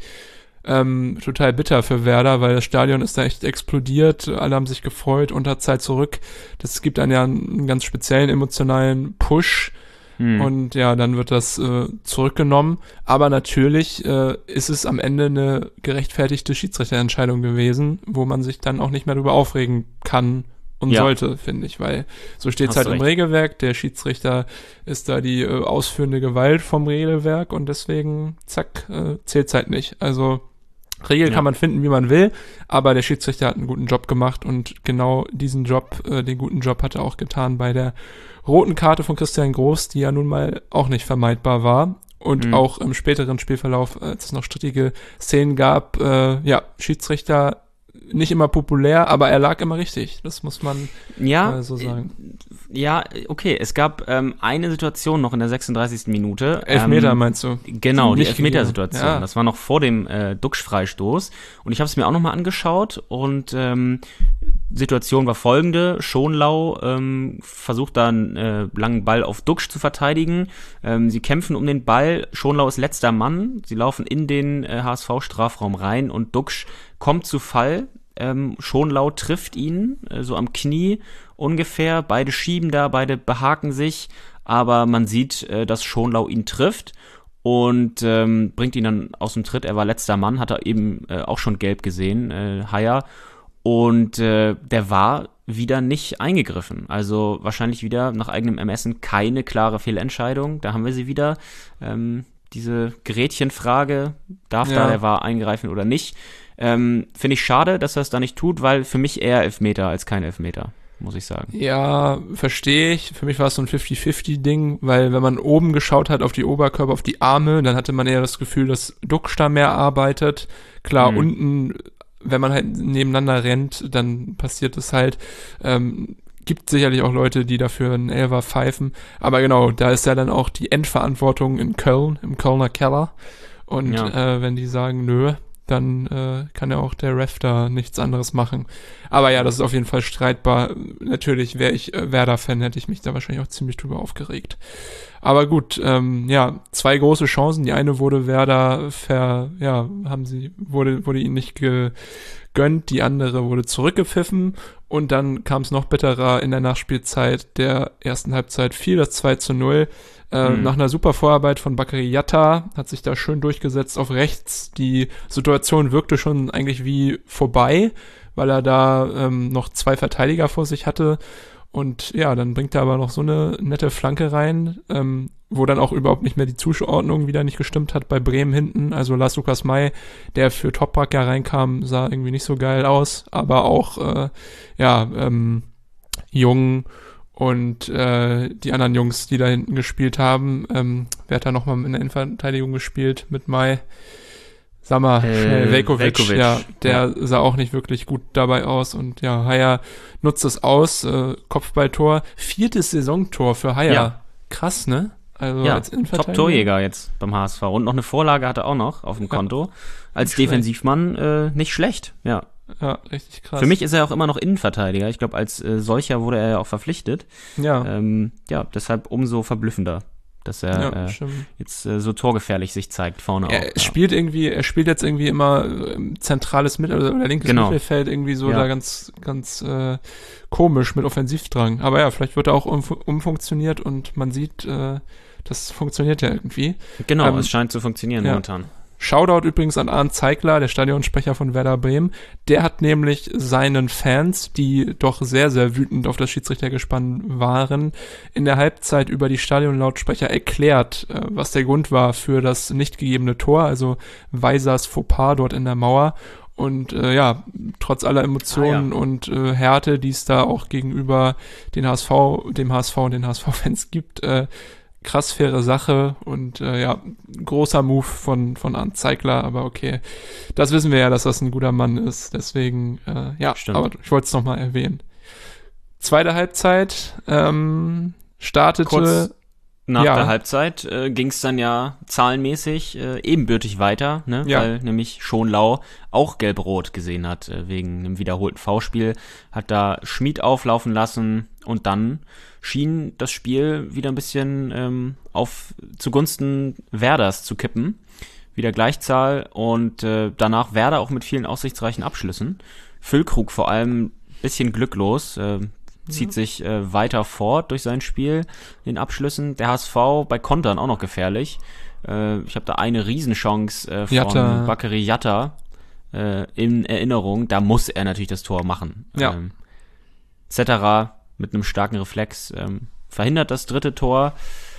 ähm, total bitter für Werder, weil das Stadion ist da echt explodiert, alle haben sich gefreut, Unterzahl zurück. Das gibt dann ja einen ganz speziellen emotionalen Push. Hm. Und ja, dann wird das äh, zurückgenommen. Aber natürlich äh, ist es am Ende eine gerechtfertigte Schiedsrichterentscheidung gewesen, wo man sich dann auch nicht mehr darüber aufregen kann, und Ja. sollte, finde ich, weil so steht es Hast halt du im recht. Regelwerk, der Schiedsrichter ist da die äh, ausführende Gewalt vom Regelwerk und deswegen, zack, äh, zählt es halt nicht. Also Regel Ja. kann man finden, wie man will, aber der Schiedsrichter hat einen guten Job gemacht und genau diesen Job, äh, den guten Job hat er auch getan bei der roten Karte von Christian Groß, die ja nun mal auch nicht vermeidbar war. Und Mhm. auch im späteren Spielverlauf, als es noch strittige Szenen gab, äh, ja, Schiedsrichter nicht immer populär, aber er lag immer richtig. Das muss man Ja, äh, so sagen. ja, okay. Es gab ähm, eine Situation noch in der sechsunddreißigsten Minute. Elfmeter ähm, meinst du? Genau, die Nicht Elfmetersituation. gegeben. Ja. Das war noch vor dem äh, Duxch-Freistoß. Und ich habe es mir auch nochmal angeschaut. Und ähm, Situation war folgende. Schonlau ähm, versucht da einen äh, langen Ball auf Duxch zu verteidigen. Ähm, sie kämpfen um den Ball. Schonlau ist letzter Mann. Sie laufen in den äh, H S V-Strafraum rein. Und Duxch kommt zu Fall. Ähm, Schonlau trifft ihn, äh, so am Knie ungefähr. Beide schieben da, beide behaken sich. Aber man sieht, äh, dass Schonlau ihn trifft. Und ähm, bringt ihn dann aus dem Tritt. Er war letzter Mann, hat er eben äh, auch schon gelb gesehen, äh, Haier. Und äh, der war wieder nicht eingegriffen. Also wahrscheinlich wieder nach eigenem Ermessen keine klare Fehlentscheidung. Da haben wir sie wieder. Ähm, diese Gretchenfrage, darf Ja. da der V A R eingreifen oder nicht? Ähm, Finde ich schade, dass er es da nicht tut, weil für mich eher Elfmeter als kein Elfmeter, muss ich sagen. Ja, verstehe ich. Für mich war es so ein fifty-fifty-Ding, weil wenn man oben geschaut hat auf die Oberkörper, auf die Arme, dann hatte man eher das Gefühl, dass Duxch da mehr arbeitet. Klar, Mhm. unten, wenn man halt nebeneinander rennt, dann passiert es halt. Ähm, gibt sicherlich auch Leute, die dafür einen Elfer pfeifen. Aber genau, da ist ja dann auch die Endverantwortung in Köln, im Kölner Keller. Und Ja. äh, wenn die sagen, nö, dann äh, kann ja auch der Ref da nichts anderes machen. Aber ja, das ist auf jeden Fall streitbar. Natürlich wäre ich äh, Werder-Fan, hätte ich mich da wahrscheinlich auch ziemlich drüber aufgeregt. Aber gut, ähm, ja, zwei große Chancen. Die eine wurde Werder ver, ja, haben sie, wurde, wurde ihnen nicht gegönnt, die andere wurde zurückgepfiffen und dann kam es noch bitterer in der Nachspielzeit der ersten Halbzeit, fiel das zwei zu null. Äh, Mhm. Nach einer super Vorarbeit von Bakary Yatta hat sich da schön durchgesetzt auf rechts. Die Situation wirkte schon eigentlich wie vorbei, weil er da ähm, noch zwei Verteidiger vor sich hatte. Und ja, dann bringt er aber noch so eine nette Flanke rein, ähm, wo dann auch überhaupt nicht mehr die Zuordnung wieder nicht gestimmt hat bei Bremen hinten. Also Lars Lukas May, der für Toprak ja reinkam, sah irgendwie nicht so geil aus, aber auch äh, ja, ähm, jung und äh, die anderen Jungs, die da hinten gespielt haben, ähm, wer hat da nochmal in der Innenverteidigung gespielt mit Mai? Sag mal, Äh, schnell, Veljkovic, Veljkovic, ja, der ja. sah auch nicht wirklich gut dabei aus und ja, Haier nutzt es aus, äh, Kopfballtor, viertes Saisontor für Haier. Ja. Krass, ne? Also Ja, als Innenverteidiger. Top-Torjäger jetzt beim H S V. Und noch eine Vorlage hat er auch noch auf dem Konto. Als Nicht schlecht. Defensivmann äh, nicht schlecht, ja. Ja, richtig krass. Für mich ist er auch immer noch Innenverteidiger. Ich glaube, als äh, solcher wurde er ja auch verpflichtet. ja, Ähm, ja, deshalb umso verblüffender, dass er ja, äh, stimmt. jetzt äh, so torgefährlich sich zeigt vorne Er auch. Ja. spielt irgendwie, er spielt jetzt irgendwie immer ähm, zentrales Mittel oder linkes Genau. Mittelfeld irgendwie so Ja. da ganz, ganz äh, komisch mit Offensivdrang. Aber ja, vielleicht wird er auch umf umfunktioniert und man sieht, äh, das funktioniert ja irgendwie. Genau, ähm, es scheint zu funktionieren ja. momentan. Shoutout übrigens an Arndt Zeigler, der Stadionsprecher von Werder Bremen. Der hat nämlich seinen Fans, die doch sehr, sehr wütend auf das Schiedsrichtergespann waren, in der Halbzeit über die Stadionlautsprecher erklärt, äh, was der Grund war für das nicht gegebene Tor, also Weisers Fauxpas dort in der Mauer. Und äh, ja, trotz aller Emotionen Ah, ja. und äh, Härte, die es da auch gegenüber den H S V, dem H S V und den H S V-Fans gibt, äh, krass faire Sache und äh, ja, großer Move von, von Arndt Zeigler, aber okay, das wissen wir ja, dass das ein guter Mann ist, deswegen, äh, ja, Stimmt. aber ich wollte es nochmal erwähnen. Zweite Halbzeit ähm, startete, Kurz nach ja. der Halbzeit äh, ging es dann ja zahlenmäßig äh, ebenbürtig weiter, ne? Ja. Weil nämlich Schonlau auch gelb-rot gesehen hat, äh, wegen einem wiederholten Foulspiel, hat da Schmid auflaufen lassen und dann schien das Spiel wieder ein bisschen ähm, auf zugunsten Werders zu kippen. Wieder Gleichzahl und äh, danach Werder auch mit vielen aussichtsreichen Abschlüssen. Füllkrug vor allem bisschen glücklos, äh, zieht sich äh, weiter fort durch sein Spiel, den Abschlüssen. Der H S V bei Kontern auch noch gefährlich. Äh, ich habe da eine Riesenchance äh, von Yatta. Bakary Yatta äh, in Erinnerung. Da muss er natürlich das Tor machen. Ja. Ähm, Cetera mit einem starken Reflex ähm, verhindert das dritte Tor.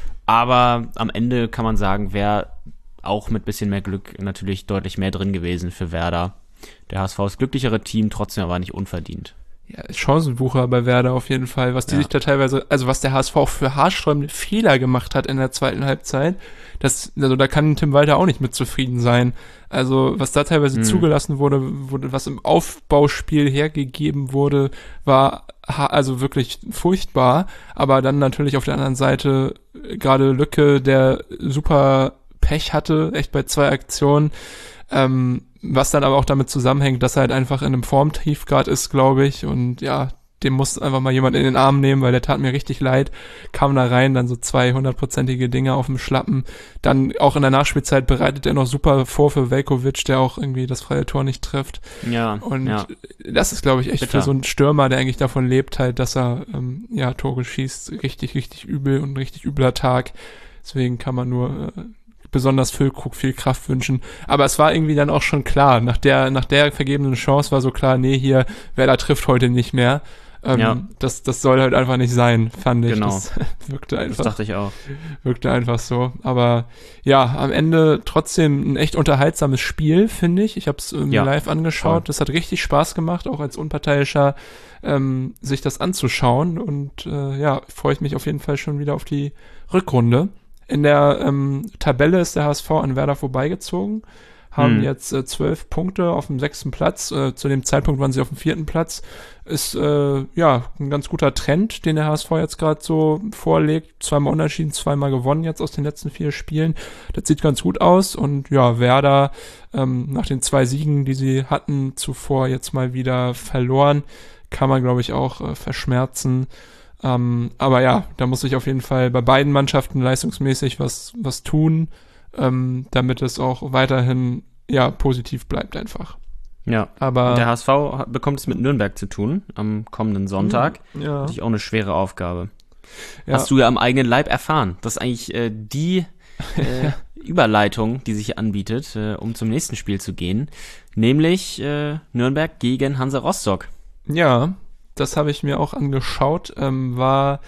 Aber am Ende kann man sagen, wäre auch mit bisschen mehr Glück natürlich deutlich mehr drin gewesen für Werder. Der H S V ist das glücklichere Team, trotzdem aber nicht unverdient. Ja, Chancenbucher bei Werder auf jeden Fall, was die Ja. sich da teilweise, also was der H S V auch für haarsträubende Fehler gemacht hat in der zweiten Halbzeit, das, also da kann Tim Walter auch nicht mit zufrieden sein. Also was da teilweise Mhm. zugelassen wurde, wurde, was im Aufbauspiel hergegeben wurde, war ha- also wirklich furchtbar, aber dann natürlich auf der anderen Seite äh, gerade Lücke, der super Pech hatte, echt bei zwei Aktionen, ähm, was dann aber auch damit zusammenhängt, dass er halt einfach in einem Formtief gerade ist, glaube ich, und ja, dem muss einfach mal jemand in den Arm nehmen, weil der tat mir richtig leid, kam da rein, dann so zwei hundertprozentige Dinge auf dem Schlappen, dann auch in der Nachspielzeit bereitet er noch super vor für Veljkovic, der auch irgendwie das freie Tor nicht trifft, Ja, und ja. das ist, glaube ich, echt Bitter. für so einen Stürmer, der eigentlich davon lebt halt, dass er ähm, ja Tore schießt, richtig, richtig übel und ein richtig übler Tag, deswegen kann man nur äh, besonders Füllkrug viel Kraft wünschen. Aber es war irgendwie dann auch schon klar, nach der, nach der vergebenen Chance war so klar, nee, hier, Werder trifft heute nicht mehr. Ähm, Ja. das, das soll halt einfach nicht sein, fand ich. Genau. Das wirkte Das einfach, dachte ich auch. wirkte einfach so. Aber ja, am Ende trotzdem ein echt unterhaltsames Spiel, finde ich. Ich habe es ähm, Ja, live angeschaut. voll. Das hat richtig Spaß gemacht, auch als Unparteiischer, ähm, sich das anzuschauen. Und äh, ja, freue ich mich auf jeden Fall schon wieder auf die Rückrunde. In der ähm, Tabelle ist der H S V an Werder vorbeigezogen, haben Hm. jetzt äh, zwölf Punkte auf dem sechsten Platz. Äh, zu dem Zeitpunkt waren sie auf dem vierten Platz. Ist äh, ja ein ganz guter Trend, den der H S V jetzt gerade so vorlegt. Zweimal unentschieden, zweimal gewonnen jetzt aus den letzten vier Spielen. Das sieht ganz gut aus. Und ja, Werder ähm, nach den zwei Siegen, die sie hatten, zuvor jetzt mal wieder verloren, kann man, glaube ich, auch äh, verschmerzen. Ähm, aber ja, da muss ich auf jeden Fall bei beiden Mannschaften leistungsmäßig was, was tun, ähm, damit es auch weiterhin, ja, positiv bleibt einfach. Ja. Aber, Und der H S V hat- bekommt es mit Nürnberg zu tun am kommenden Sonntag. ja, Natürlich auch eine schwere Aufgabe. ja, Hast du ja am eigenen Leib erfahren. Das ist eigentlich äh, die äh, Überleitung, die sich hier anbietet, äh, um zum nächsten Spiel zu gehen. Nämlich äh, Nürnberg gegen Hansa Rostock. ja, das habe ich mir auch angeschaut, ähm, war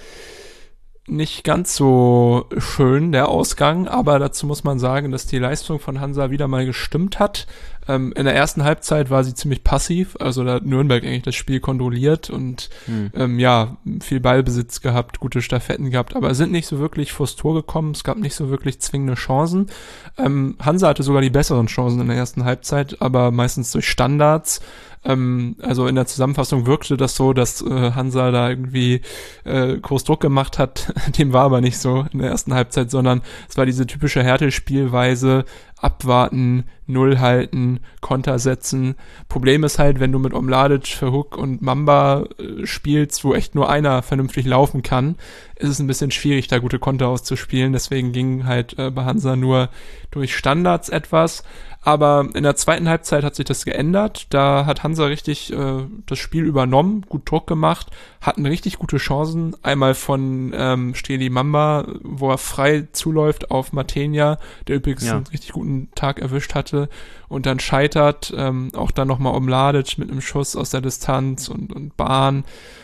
nicht ganz so schön, der Ausgang, aber dazu muss man sagen, dass die Leistung von Hansa wieder mal gestimmt hat. Ähm, in der ersten Halbzeit war sie ziemlich passiv, also da hat Nürnberg eigentlich das Spiel kontrolliert und Hm. ähm, ja, viel Ballbesitz gehabt, gute Stafetten gehabt, aber sind nicht so wirklich vors Tor gekommen, es gab nicht so wirklich zwingende Chancen. Ähm, Hansa hatte sogar die besseren Chancen in der ersten Halbzeit, aber meistens durch Standards. Ähm, also in der Zusammenfassung wirkte das so, dass äh, Hansa da irgendwie äh, groß Druck gemacht hat. Dem war aber nicht so in der ersten Halbzeit, sondern es war diese typische Härte-Spielweise, abwarten, Null halten, Konter setzen. Problem ist halt, wenn du mit Omladic, Verhoek und Mamba äh, spielst, wo echt nur einer vernünftig laufen kann, ist es ein bisschen schwierig, da gute Konter auszuspielen. Deswegen ging halt äh, bei Hansa nur durch Standards etwas. Aber in der zweiten Halbzeit hat sich das geändert. Da hat Hansa richtig äh, das Spiel übernommen, gut Druck gemacht, hatten richtig gute Chancen. Einmal von ähm, Steli Mamba, wo er frei zuläuft auf Matenia, der übrigens Ja. einen richtig guten Tag erwischt hatte und dann scheitert. Ähm, auch dann nochmal Omladic mit einem Schuss aus der Distanz und, und Bahn.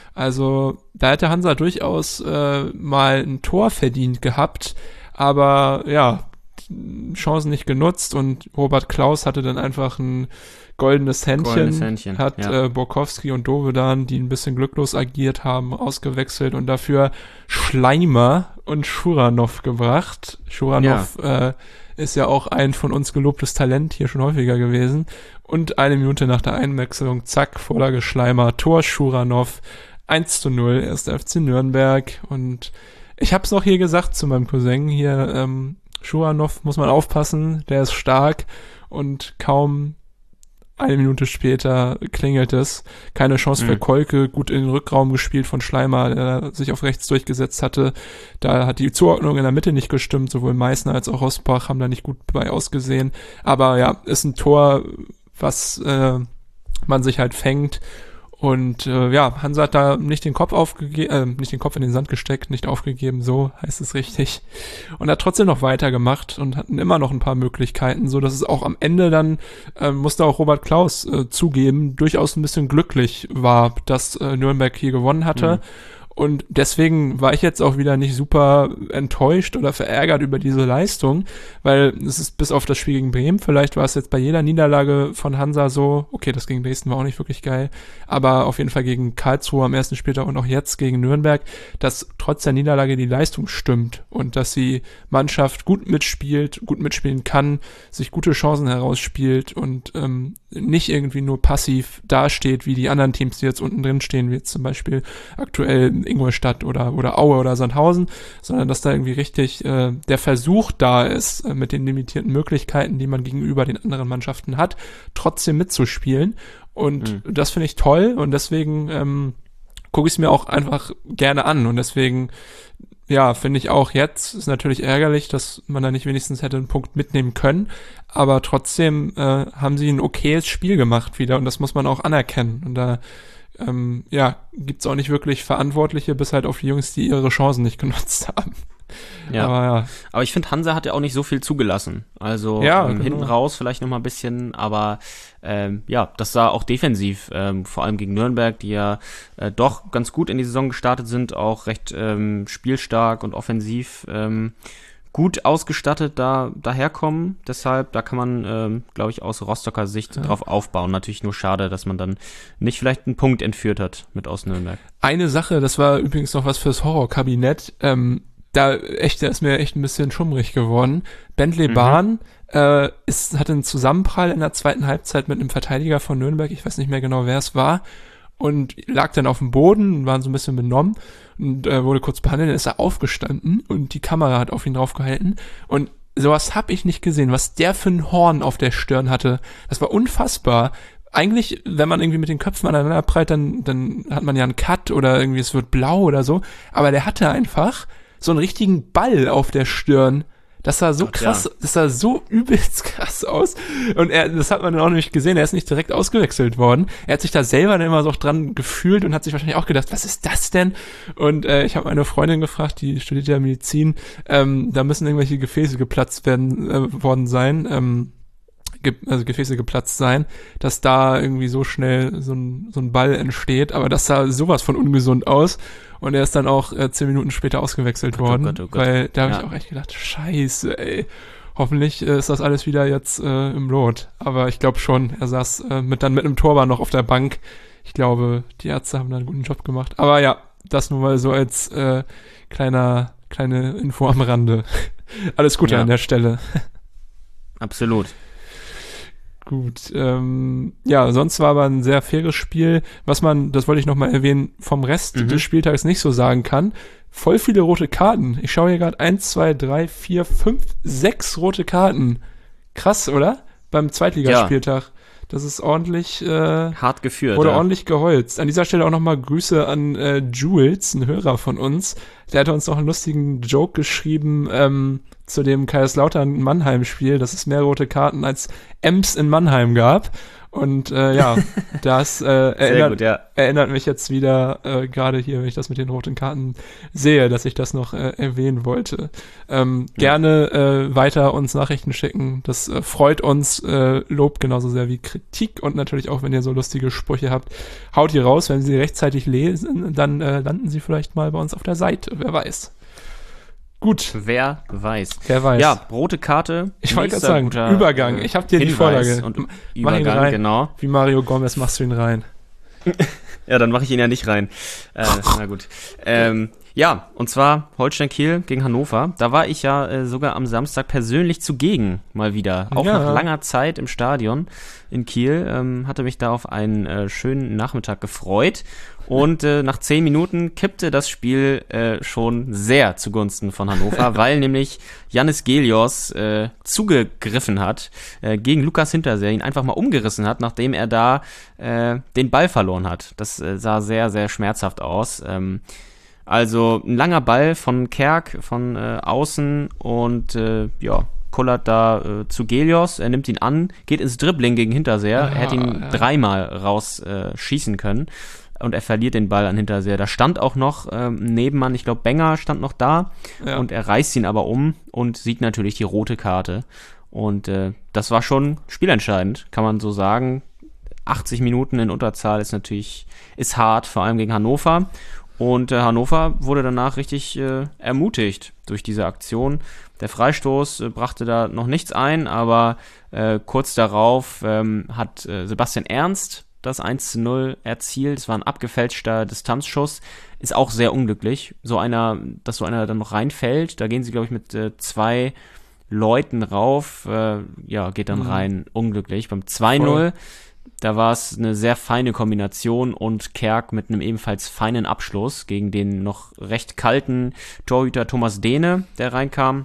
Also da hätte Hansa durchaus äh, mal ein Tor verdient gehabt. Aber ja, Chancen nicht genutzt und Robert Klaus hatte dann einfach ein goldenes Händchen, Goldenes Händchen, hat ja. äh, Borkowski und Dovedan, die ein bisschen glücklos agiert haben, ausgewechselt und dafür Schleimer und Schuranov gebracht. Schuranov äh, ist ja auch ein von uns gelobtes Talent, hier schon häufiger gewesen. Und eine Minute nach der Einwechslung, zack, Vorlage Schleimer, Tor Schuranov, eins zu null, erster F C Nürnberg. Und ich hab's noch hier gesagt zu meinem Cousin hier, ähm, Schuranov muss man aufpassen, der ist stark und kaum eine Minute später klingelt es. Keine Chance Mhm. für Kolke, gut in den Rückraum gespielt von Schleimer, der sich auf rechts durchgesetzt hatte. Da hat die Zuordnung in der Mitte nicht gestimmt, sowohl Meißner als auch Rosbach haben da nicht gut bei ausgesehen. Aber ja, ist ein Tor, was äh, man sich halt fängt. Und äh, ja, Hansa hat da nicht den Kopf aufgegeben, äh, nicht den Kopf in den Sand gesteckt, nicht aufgegeben, so heißt es richtig. Und hat trotzdem noch weitergemacht und hatten immer noch ein paar Möglichkeiten, so dass es auch am Ende dann, äh, musste auch Robert Klaus äh, zugeben, durchaus ein bisschen glücklich war, dass äh, Nürnberg hier gewonnen hatte. Mhm. Und deswegen war ich jetzt auch wieder nicht super enttäuscht oder verärgert über diese Leistung, weil es ist bis auf das Spiel gegen Bremen, vielleicht war es jetzt bei jeder Niederlage von Hansa so, okay, das gegen Dresden war auch nicht wirklich geil, aber auf jeden Fall gegen Karlsruhe am ersten Spieltag und auch jetzt gegen Nürnberg, dass trotz der Niederlage die Leistung stimmt und dass die Mannschaft gut mitspielt, gut mitspielen kann, sich gute Chancen herausspielt und ähm, nicht irgendwie nur passiv dasteht, wie die anderen Teams, die jetzt unten drin stehen, wie jetzt zum Beispiel aktuell Ingolstadt oder oder Aue oder Sandhausen, sondern dass da irgendwie richtig äh, der Versuch da ist, äh, mit den limitierten Möglichkeiten, die man gegenüber den anderen Mannschaften hat, trotzdem mitzuspielen. Und mhm. das finde ich toll und deswegen ähm, gucke ich es mir auch einfach gerne an und deswegen ja, finde ich auch jetzt, ist natürlich ärgerlich, dass man da nicht wenigstens hätte einen Punkt mitnehmen können, aber trotzdem äh, haben sie ein okayes Spiel gemacht wieder und das muss man auch anerkennen und da Ähm, ja, gibt's auch nicht wirklich Verantwortliche, bis halt auf die Jungs, die ihre Chancen nicht genutzt haben. Ja, aber, ja. aber ich finde, Hansa hat ja auch nicht so viel zugelassen. Also ja, ähm, genau. hinten raus vielleicht noch mal ein bisschen, aber ähm, ja, das sah auch defensiv, ähm, vor allem gegen Nürnberg, die ja äh, doch ganz gut in die Saison gestartet sind, auch recht ähm, spielstark und offensiv ähm, gut ausgestattet da daherkommen. Deshalb, da kann man, ähm, glaube ich, aus Rostocker Sicht ja. drauf aufbauen. Natürlich nur schade, dass man dann nicht vielleicht einen Punkt entführt hat mit aus Nürnberg. Eine Sache, das war übrigens noch was fürs Horrorkabinett, ähm, da echt, da ist mir echt ein bisschen schummrig geworden. Bentley mhm. Bahn äh, ist, hatte einen Zusammenprall in der zweiten Halbzeit mit einem Verteidiger von Nürnberg, ich weiß nicht mehr genau, wer es war, und lag dann auf dem Boden, war so ein bisschen benommen und äh, wurde kurz behandelt, dann ist er aufgestanden und die Kamera hat auf ihn draufgehalten und sowas hab ich nicht gesehen, was der für ein Horn auf der Stirn hatte, das war unfassbar. Eigentlich, wenn man irgendwie mit den Köpfen aneinander prallt, dann, dann hat man ja einen Cut oder irgendwie es wird blau oder so, aber der hatte einfach so einen richtigen Ball auf der Stirn. Das sah so Ach, krass, ja. das sah so übelst krass aus. Und er, das hat man dann auch nämlich gesehen, er ist nicht direkt ausgewechselt worden. Er hat sich da selber dann immer so dran gefühlt und hat sich wahrscheinlich auch gedacht, was ist das denn? Und äh, ich habe meine Freundin gefragt, die studiert ja Medizin, ähm, da müssen irgendwelche Gefäße geplatzt werden äh, worden sein, ähm, ge- also Gefäße geplatzt sein, dass da irgendwie so schnell so ein, so ein Ball entsteht. Aber das sah sowas von ungesund aus. Und er ist dann auch äh, zehn Minuten später ausgewechselt Gott, worden, oh Gott, oh Gott. weil da habe ja. ich auch echt gedacht, scheiße, ey, hoffentlich äh, ist das alles wieder jetzt äh, im Lot. Aber ich glaube schon, er saß äh, mit dann mit einem Torwart noch auf der Bank. Ich glaube, die Ärzte haben da einen guten Job gemacht. Aber ja, das nur mal so als äh, kleiner kleine Info am Rande. Alles Gute ja. an der Stelle. Absolut. Gut, ähm, ja, sonst war aber ein sehr faires Spiel, was man, das wollte ich nochmal erwähnen, vom Rest mhm. des Spieltags nicht so sagen kann. Voll viele rote Karten. Ich schaue hier gerade eins, zwei, drei, vier, fünf, sechs rote Karten. Krass, oder? Beim Zweitligaspieltag. Ja. Das ist ordentlich äh, hart geführt. Wurde ja. ordentlich geholzt. An dieser Stelle auch nochmal Grüße an äh, Jules, ein Hörer von uns. Der hat uns noch einen lustigen Joke geschrieben ähm, zu dem Kaiserslautern-Mannheim-Spiel, dass es mehr rote Karten als Ems in Mannheim gab. Und äh, ja, das äh, erinnert, gut, ja. erinnert mich jetzt wieder äh, gerade hier, wenn ich das mit den roten Karten sehe, dass ich das noch äh, erwähnen wollte. Ähm, ja. Gerne äh, weiter uns Nachrichten schicken. Das äh, freut uns. Äh, Lob genauso sehr wie Kritik. Und natürlich auch, wenn ihr so lustige Sprüche habt, haut die raus. Wenn sie rechtzeitig lesen, dann äh, landen sie vielleicht mal bei uns auf der Seite. Wer weiß. Gut. Wer weiß. Wer weiß. Ja, rote Karte. Ich wollte gerade sagen, Übergang. Ich habe dir Hinweis die Vorlage. Und Mach Übergang, ihn rein. Genau. Wie Mario Gomez machst du ihn rein. Ja, dann mache ich ihn ja nicht rein. Äh, na gut. Ähm, ja, und zwar Holstein Kiel gegen Hannover. Da war ich ja äh, sogar am Samstag persönlich zugegen, mal wieder. Auch ja. nach langer Zeit im Stadion in Kiel. Ähm, hatte mich da auf einen äh, schönen Nachmittag gefreut. Und äh, nach zehn Minuten kippte das Spiel äh, schon sehr zugunsten von Hannover, weil nämlich Jannis Gelios äh, zugegriffen hat äh, gegen Lukas Hinterseer, ihn einfach mal umgerissen hat, nachdem er da äh, den Ball verloren hat. Das äh, sah sehr, sehr schmerzhaft aus. Ähm, also ein langer Ball von Kerk von äh, außen und äh, ja, pullert da äh, zu Gelios, er nimmt ihn an, geht ins Dribbling gegen Hinterseher, Ja, er hätte ihn ja. dreimal raus äh, schießen können und er verliert den Ball an Hinterseher. Da stand auch noch ähm, ein Nebenmann, ich glaube Benger stand noch da Ja. und er reißt ihn aber um und sieht natürlich die rote Karte. Und äh, das war schon spielentscheidend, kann man so sagen. achtzig Minuten in Unterzahl ist natürlich ist hart, vor allem gegen Hannover. Und äh, Hannover wurde danach richtig äh, ermutigt durch diese Aktion. Der Freistoß äh, brachte da noch nichts ein, aber äh, kurz darauf ähm, hat äh, Sebastian Ernst das eins zu null erzielt. Es war ein abgefälschter Distanzschuss. Ist auch sehr unglücklich. So einer, dass so einer dann noch reinfällt. Da gehen sie, glaube ich, mit äh, zwei Leuten rauf. Äh, ja, geht dann Mhm. rein. Unglücklich. Beim zwei null Voll. da war es eine sehr feine Kombination und Kerk mit einem ebenfalls feinen Abschluss gegen den noch recht kalten Torhüter Thomas Dehne, der reinkam.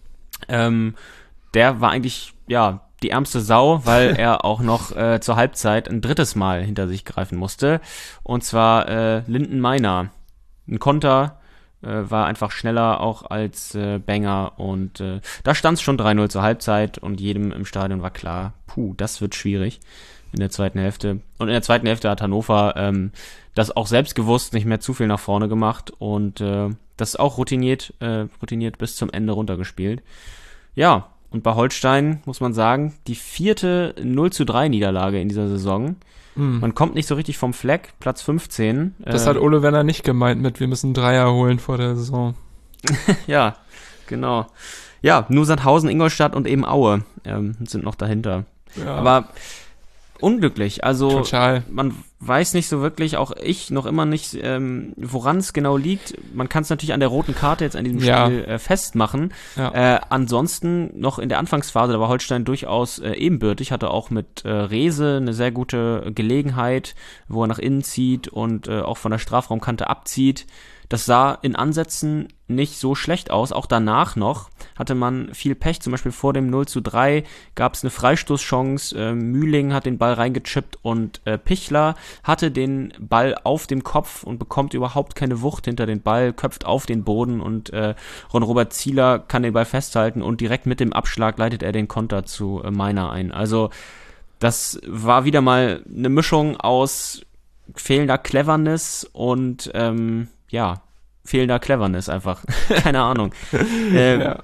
Ähm, der war eigentlich, ja, die ärmste Sau, weil er auch noch äh, zur Halbzeit ein drittes Mal hinter sich greifen musste. Und zwar äh, Linden Meiner. Ein Konter, äh, war einfach schneller auch als äh, Benger und äh, da stand es schon drei null zur Halbzeit und jedem im Stadion war klar, puh, das wird schwierig in der zweiten Hälfte. Und in der zweiten Hälfte hat Hannover ähm, das auch selbstbewusst nicht mehr zu viel nach vorne gemacht und äh, das auch routiniert, äh, routiniert bis zum Ende runtergespielt. Ja, und bei Holstein muss man sagen, die vierte null zu drei Niederlage in dieser Saison. Mhm. Man kommt nicht so richtig vom Fleck, Platz fünfzehn. Das äh, hat Ole Werner nicht gemeint mit, wir müssen Dreier holen vor der Saison. Ja, genau. Ja, nur Sandhausen, Ingolstadt und eben Aue ähm, sind noch dahinter. Ja, Aber unglücklich, also total. man weiß nicht so wirklich, auch ich noch immer nicht, ähm, woran es genau liegt. Man kann es natürlich an der roten Karte jetzt an diesem Ja. Spiel äh, festmachen. Ja. Äh, ansonsten noch in der Anfangsphase, da war Holstein durchaus äh, ebenbürtig, hatte auch mit äh, Rehse eine sehr gute Gelegenheit, wo er nach innen zieht und äh, auch von der Strafraumkante abzieht. Das sah in Ansätzen nicht so schlecht aus. Auch danach noch hatte man viel Pech. Zum Beispiel vor dem null zu drei gab es eine Freistoßchance. Äh, Mühling hat den Ball reingechippt und äh, Pichler hatte den Ball auf dem Kopf und bekommt überhaupt keine Wucht hinter den Ball, köpft auf den Boden und äh, Ron-Robert Zieler kann den Ball festhalten und direkt mit dem Abschlag leitet er den Konter zu äh, Meiner ein. Also das war wieder mal eine Mischung aus fehlender Cleverness und ähm, ja, fehlender Cleverness einfach. Keine Ahnung. äh, Ja.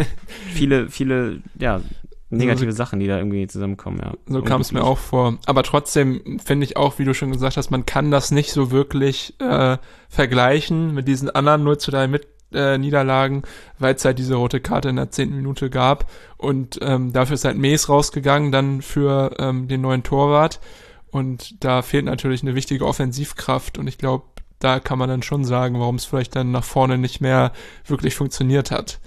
Viele, viele, ja, negative So- Sachen, die da irgendwie zusammenkommen, ja. So kam es mir auch vor. Aber trotzdem finde ich auch, wie du schon gesagt hast, man kann das nicht so wirklich äh, vergleichen mit diesen anderen null zu drei mit äh, Niederlagen, weil es halt diese rote Karte in der zehnten Minute gab. Und ähm, dafür ist halt Mees rausgegangen, dann für ähm, den neuen Torwart. Und da fehlt natürlich eine wichtige Offensivkraft. Und ich glaube, da kann man dann schon sagen, warum es vielleicht dann nach vorne nicht mehr wirklich funktioniert hat.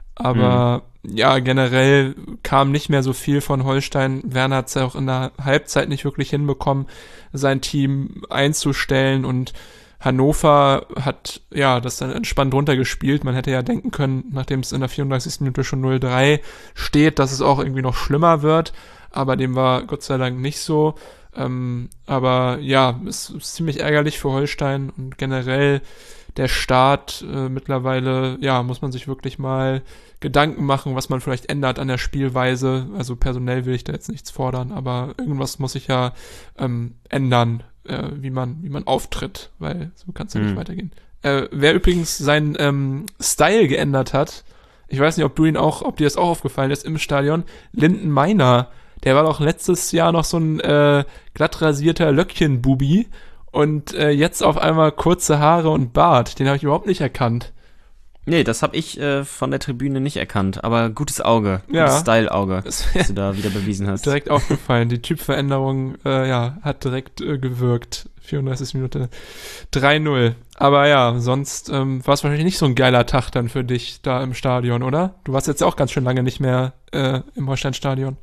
Aber ja, generell kam nicht mehr so viel von Holstein. Werner hat es ja auch in der Halbzeit nicht wirklich hinbekommen, sein Team einzustellen, und Hannover hat ja das dann entspannt runtergespielt. Man hätte ja denken können, nachdem es in der vierunddreißigsten Minute schon null drei steht, dass es auch irgendwie noch schlimmer wird, aber dem war Gott sei Dank nicht so. Ähm, aber ja, es ist ziemlich ärgerlich für Holstein, und generell der Start äh, mittlerweile, ja, muss man sich wirklich mal Gedanken machen, was man vielleicht ändert an der Spielweise. Also personell will ich da jetzt nichts fordern, aber irgendwas muss sich ja ähm, ändern, äh, wie man wie man auftritt, weil so kann es ja Mhm. nicht weitergehen. Äh, wer übrigens seinen ähm, Style geändert hat, ich weiß nicht, ob du ihn auch, ob dir das auch aufgefallen ist im Stadion, Linden Meiner, der war doch letztes Jahr noch so ein äh, glatt rasierter Löckchenbubi, und äh, jetzt auf einmal kurze Haare und Bart. Den habe ich überhaupt nicht erkannt. Nee, das habe ich äh, von der Tribüne nicht erkannt, aber gutes Auge, Ja. gutes Style-Auge, Das das du da wieder bewiesen hast. direkt aufgefallen. Die Typveränderung, äh, ja, hat direkt äh, gewirkt. vierunddreißigste Minute drei null. Aber ja, sonst ähm, war es wahrscheinlich nicht so ein geiler Tag dann für dich da im Stadion, oder? Du warst jetzt auch ganz schön lange nicht mehr äh, im Holstein-Stadion.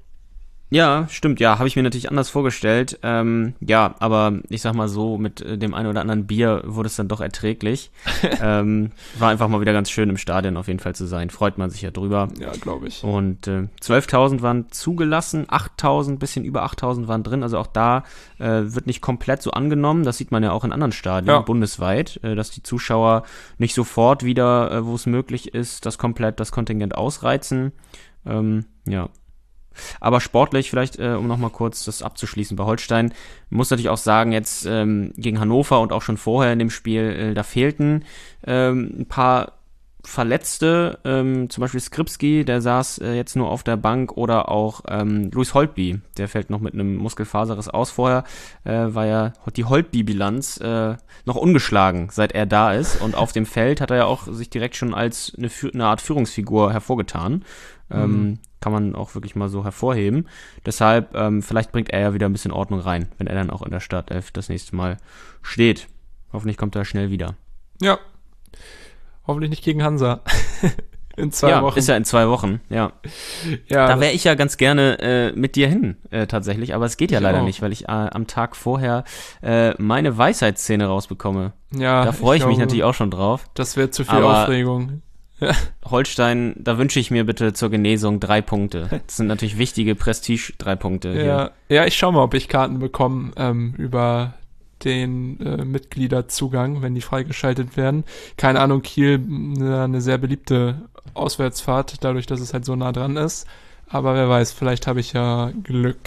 Ja, stimmt, ja, habe ich mir natürlich anders vorgestellt. Ähm, ja, aber ich sag mal so, mit äh, dem einen oder anderen Bier wurde es dann doch erträglich. ähm, war einfach mal wieder ganz schön im Stadion auf jeden Fall zu sein. Freut man sich ja drüber. Ja, glaube ich. Und äh, zwölftausend waren zugelassen, achttausend, bisschen über achttausend waren drin. Also auch da äh, wird nicht komplett so angenommen. Das sieht man ja auch in anderen Stadien Ja. bundesweit, äh, dass die Zuschauer nicht sofort wieder, äh, wo es möglich ist, das komplett das Kontingent ausreizen. Ähm, ja. Aber sportlich vielleicht, äh, um nochmal kurz das abzuschließen bei Holstein, muss natürlich auch sagen, jetzt ähm, gegen Hannover und auch schon vorher in dem Spiel, äh, da fehlten ähm, ein paar Verletzte, ähm, zum Beispiel Skripski, der saß äh, jetzt nur auf der Bank, oder auch ähm, Luis Holtby, der fällt noch mit einem Muskelfaserriss aus. Vorher äh, war ja die Holtby-Bilanz äh, noch ungeschlagen, seit er da ist, und auf dem Feld hat er ja auch sich direkt schon als eine, eine Art Führungsfigur hervorgetan. Mhm. Ähm, kann man auch wirklich mal so hervorheben. Deshalb, ähm, vielleicht bringt er ja wieder ein bisschen Ordnung rein, wenn er dann auch in der Startelf das nächste Mal steht. Hoffentlich kommt er schnell wieder. Ja. Hoffentlich nicht gegen Hansa. In zwei ja, Wochen. Ist ja in zwei Wochen, ja. ja da wäre ich ja ganz gerne äh, mit dir hin, äh, tatsächlich, aber es geht ja leider auch. nicht, weil ich äh, am Tag vorher äh, meine Weisheitsszene rausbekomme. Ja, da freue ich, ich mich glaube, natürlich auch schon drauf. Das wäre zu viel aber Aufregung. Holstein, da wünsche ich mir bitte zur Genesung drei Punkte. Das sind natürlich wichtige Prestige-drei Punkte. Ja, hier. ja, ich schau mal, ob ich Karten bekomme ähm, über den äh, Mitgliederzugang, wenn die freigeschaltet werden. Keine Ahnung, Kiel, eine, eine sehr beliebte Auswärtsfahrt, dadurch, dass es halt so nah dran ist. Aber wer weiß, vielleicht habe ich ja Glück.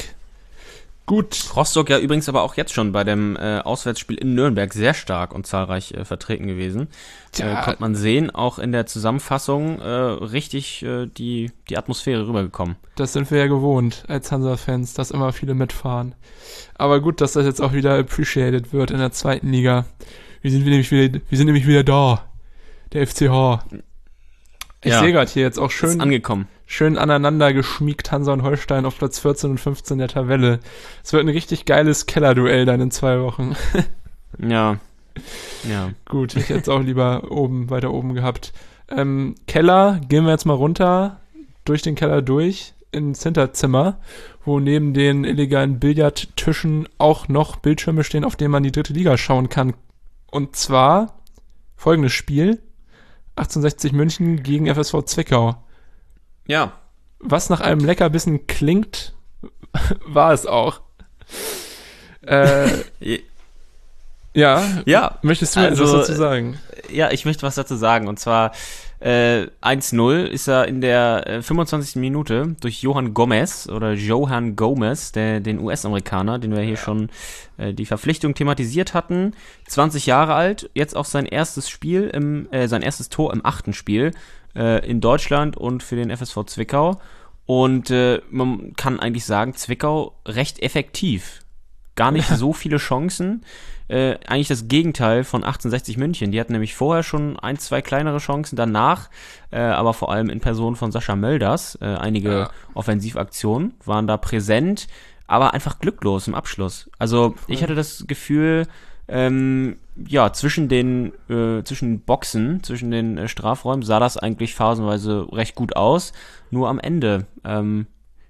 Gut. Rostock ja übrigens aber auch jetzt schon bei dem äh, Auswärtsspiel in Nürnberg sehr stark und zahlreich äh, vertreten gewesen. Tja. Äh, konnte man sehen, auch in der Zusammenfassung äh, richtig äh, die, die Atmosphäre rübergekommen. Das sind wir ja gewohnt als Hansa-Fans, dass immer viele mitfahren. Aber gut, dass das jetzt auch wieder appreciated wird in der zweiten Liga. Wir sind nämlich wieder, wir sind nämlich wieder da. Der F C H. Ich ja, sehe gerade hier jetzt auch schön ist angekommen. Schön aneinander geschmiegt, Hansa und Holstein auf Platz vierzehn und fünfzehn der Tabelle. Es wird ein richtig geiles Kellerduell dann in zwei Wochen. Ja. Ja. Gut, ich hätte es auch lieber oben, weiter oben gehabt. Ähm, Keller, gehen wir jetzt mal runter, durch den Keller durch, ins Hinterzimmer, wo neben den illegalen Billardtischen auch noch Bildschirme stehen, auf denen man die dritte Liga schauen kann. Und zwar folgendes Spiel: achtzehnhundertsechzig München gegen F S V Zwickau. Ja. Was nach einem Leckerbissen klingt, war es auch. Äh, ja. Ja. Möchtest du also, etwas dazu sagen? Ja, ich möchte was dazu sagen. Und zwar äh, eins null ist er in der äh, fünfundzwanzigsten Minute durch Johann Gomez oder Johann Gomez, der, den U S-Amerikaner, den wir hier ja. schon äh, die Verpflichtung thematisiert hatten. zwanzig Jahre alt, jetzt auch sein erstes Spiel, im, äh, sein erstes Tor im achten Spiel in Deutschland und für den F S V Zwickau. Und äh, man kann eigentlich sagen, Zwickau recht effektiv. Gar nicht so viele Chancen. Äh, eigentlich das Gegenteil von achtzehnhundertsechzig München. Die hatten nämlich vorher schon ein, zwei kleinere Chancen, danach, äh, aber vor allem in Person von Sascha Mölders, äh, einige ja. Offensivaktionen waren da präsent, aber einfach glücklos im Abschluss. Also ich hatte das Gefühl, Ähm, ja, zwischen den äh, zwischen Boxen, zwischen den äh, Strafräumen sah das eigentlich phasenweise recht gut aus. Nur am Ende ähm,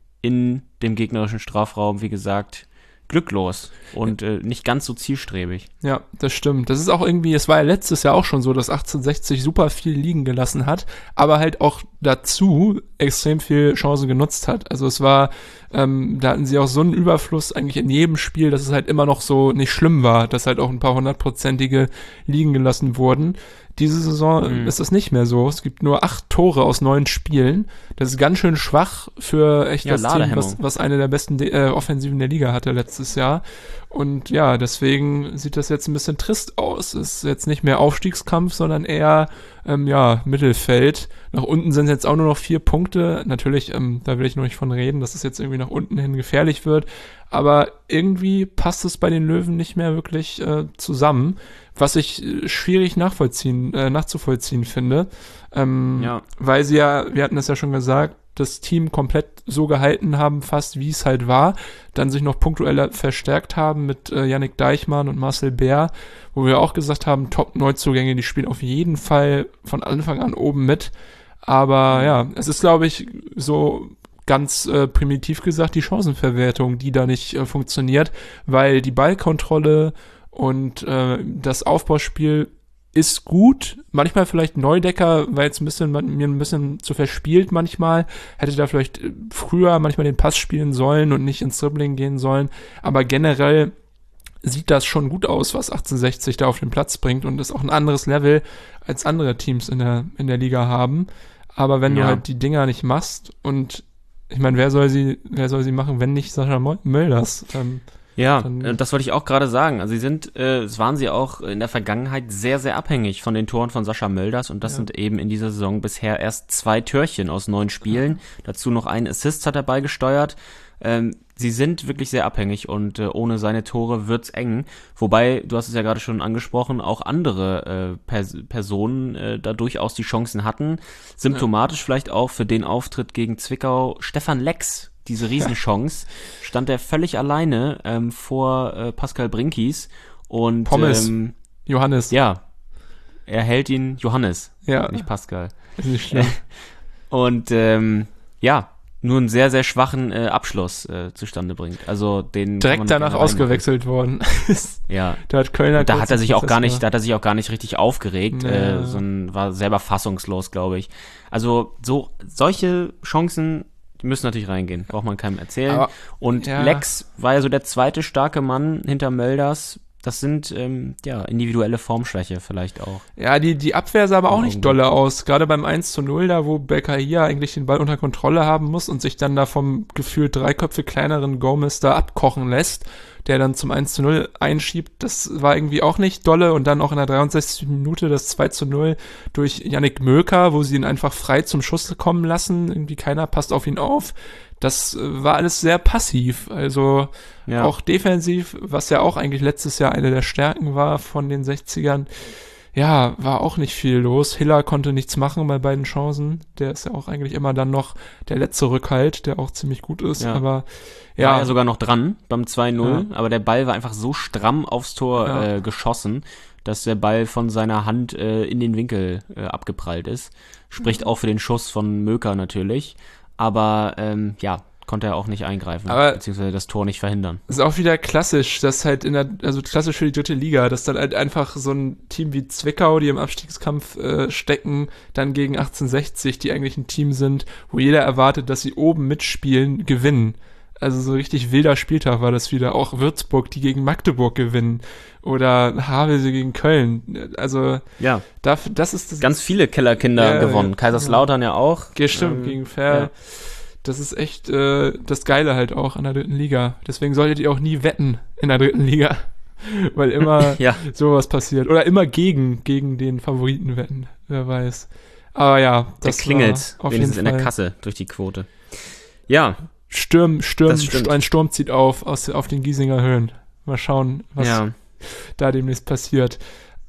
in dem gegnerischen Strafraum, wie gesagt, glücklos und äh, nicht ganz so zielstrebig. Ja, das stimmt. Das ist auch irgendwie, es war ja letztes Jahr auch schon so, dass achtzehnhundertsechzig super viel liegen gelassen hat, aber halt auch dazu extrem viel Chancen genutzt hat. Also es war, ähm, da hatten sie auch so einen Überfluss eigentlich in jedem Spiel, dass es halt immer noch so nicht schlimm war, dass halt auch ein paar hundertprozentige liegen gelassen wurden. Diese Saison mhm. ist das nicht mehr so. Es gibt nur acht Tore aus neun Spielen. Das ist ganz schön schwach für echt ja, das Team, was, was eine der besten äh, Offensiven der Liga hatte letztes Jahr. Und ja, deswegen sieht das jetzt ein bisschen trist aus. Es ist jetzt nicht mehr Aufstiegskampf, sondern eher ähm, ja Mittelfeld. Nach unten sind jetzt auch nur noch vier Punkte. Natürlich, ähm, da will ich noch nicht von reden, dass es jetzt irgendwie nach unten hin gefährlich wird. Aber irgendwie passt es bei den Löwen nicht mehr wirklich äh, zusammen, was ich äh, schwierig nachvollziehen, äh, nachzuvollziehen finde. Ähm, ja. Weil sie ja, wir hatten das ja schon gesagt, das Team komplett so gehalten haben, fast wie es halt war, dann sich noch punktuell verstärkt haben mit äh, Yannick Deichmann und Marcel Bär, wo wir auch gesagt haben, Top-Neuzugänge, die spielen auf jeden Fall von Anfang an oben mit. Aber ja, es ist, glaube ich, so ganz äh, primitiv gesagt, die Chancenverwertung, die da nicht äh, funktioniert, weil die Ballkontrolle und äh, das Aufbauspiel ist gut, manchmal vielleicht Neudecker, weil jetzt ein bisschen mir ein bisschen zu verspielt manchmal, hätte da vielleicht früher manchmal den Pass spielen sollen und nicht ins Dribbling gehen sollen, aber generell sieht das schon gut aus, was achtzehnhundertsechzig da auf den Platz bringt und ist auch ein anderes Level als andere Teams in der in der Liga haben. aber wenn Ja. du halt die Dinger nicht machst und ich meine, wer soll sie, wer soll sie machen, wenn nicht Sascha Mölders? Ähm, Ja, Dann- äh, das wollte ich auch gerade sagen. Also sie sind, äh, es waren sie auch in der Vergangenheit sehr, sehr abhängig von den Toren von Sascha Mölders und das Ja. sind eben in dieser Saison bisher erst zwei Törchen aus neun Spielen. Dazu noch einen Assist hat er beigesteuert. Ähm, sie sind wirklich sehr abhängig und äh, ohne seine Tore wird's eng. Wobei, du hast es ja gerade schon angesprochen, auch andere äh, Pers- Personen äh, da durchaus die Chancen hatten. Symptomatisch vielleicht auch für den Auftritt gegen Zwickau Stefan Lex. Diese Riesenchance, stand er völlig alleine ähm, vor äh, Pascal Brinkies und Pommes. ähm, Johannes. ja, er hält ihn Johannes, Ja. nicht Pascal. Ist nicht schlimm. Und ähm, ja, nur einen sehr, sehr schwachen äh, Abschluss äh, zustande bringt. Also den kann man Direkt nicht danach gerne ausgewechselt worden. reinmachen. Ja. Da hat Kölner Da kurz hat er einen sich auch gar Prozess nicht, gemacht. da hat er sich auch gar nicht richtig aufgeregt, Nee. äh, sondern war selber fassungslos, glaube ich. Also so solche Chancen, die müssen natürlich reingehen, braucht man keinem erzählen. Aber- Und ja. Lex war ja so der zweite starke Mann hinter Mölders. Das sind ähm, ja individuelle Formschwäche vielleicht auch. Ja, die, die Abwehr sah aber auch Im nicht Augenblick. dolle aus. Gerade beim eins zu null, da wo Belkahia eigentlich den Ball unter Kontrolle haben muss und sich dann da vom gefühlt drei Köpfe kleineren Gomez da abkochen lässt, der dann zum eins zu null einschiebt, das war irgendwie auch nicht dolle. Und dann auch in der dreiundsechzigsten Minute das zwei zu null durch Yannick Möker, wo sie ihn einfach frei zum Schuss kommen lassen. Irgendwie keiner passt auf ihn auf. Das äh, war alles sehr passiv. Also Ja. auch defensiv, was ja auch eigentlich letztes Jahr eine der Stärken war von den sechzigern. Ja, war auch nicht viel los. Hiller konnte nichts machen bei beiden Chancen. Der ist ja auch eigentlich immer dann noch der letzte Rückhalt, der auch ziemlich gut ist. Ja. Aber War ja, ja sogar noch dran beim zwei null, Ja. aber der Ball war einfach so stramm aufs Tor Ja. äh, geschossen, dass der Ball von seiner Hand äh, in den Winkel äh, abgeprallt ist. Spricht auch für den Schuss von Möker natürlich. Aber ähm, ja, konnte er auch nicht eingreifen, Aber- beziehungsweise das Tor nicht verhindern. ist auch wieder klassisch, dass halt in der, also klassisch für die dritte Liga, dass dann halt einfach so ein Team wie Zwickau, die im Abstiegskampf äh, stecken, dann gegen achtzehnhundertsechzig, die eigentlich ein Team sind, wo jeder erwartet, dass sie oben mitspielen, gewinnen. Also so richtig wilder Spieltag war das wieder. Auch Würzburg, die gegen Magdeburg gewinnen. Oder Havelse gegen Köln. Also Ja, dafür, das ist das. ganz viele Kellerkinder Ja, gewonnen. ja, Kaiserslautern ja, auch. Ja, stimmt, Ähm, gegen Fair. ja. Das ist echt äh, das Geile halt auch an der dritten Liga. Deswegen solltet ihr auch nie wetten in der dritten Liga. Weil immer Ja. sowas passiert. Oder immer gegen, gegen den Favoriten wetten. Wer weiß. Aber ja, Der das klingelt war auf wenigstens jeden in der Fall. Kasse durch die Quote. Ja, Sturm, Sturm, Das stimmt. ein Sturm zieht auf aus, auf den Giesinger Höhen. Mal schauen, was ja. da demnächst passiert.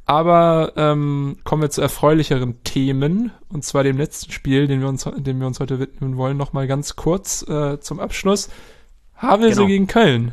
Aber ähm, kommen wir zu erfreulicheren Themen, und zwar dem letzten Spiel, den wir uns, dem wir uns heute widmen wollen, nochmal ganz kurz äh, zum Abschluss. Havelse Genau. gegen Köln.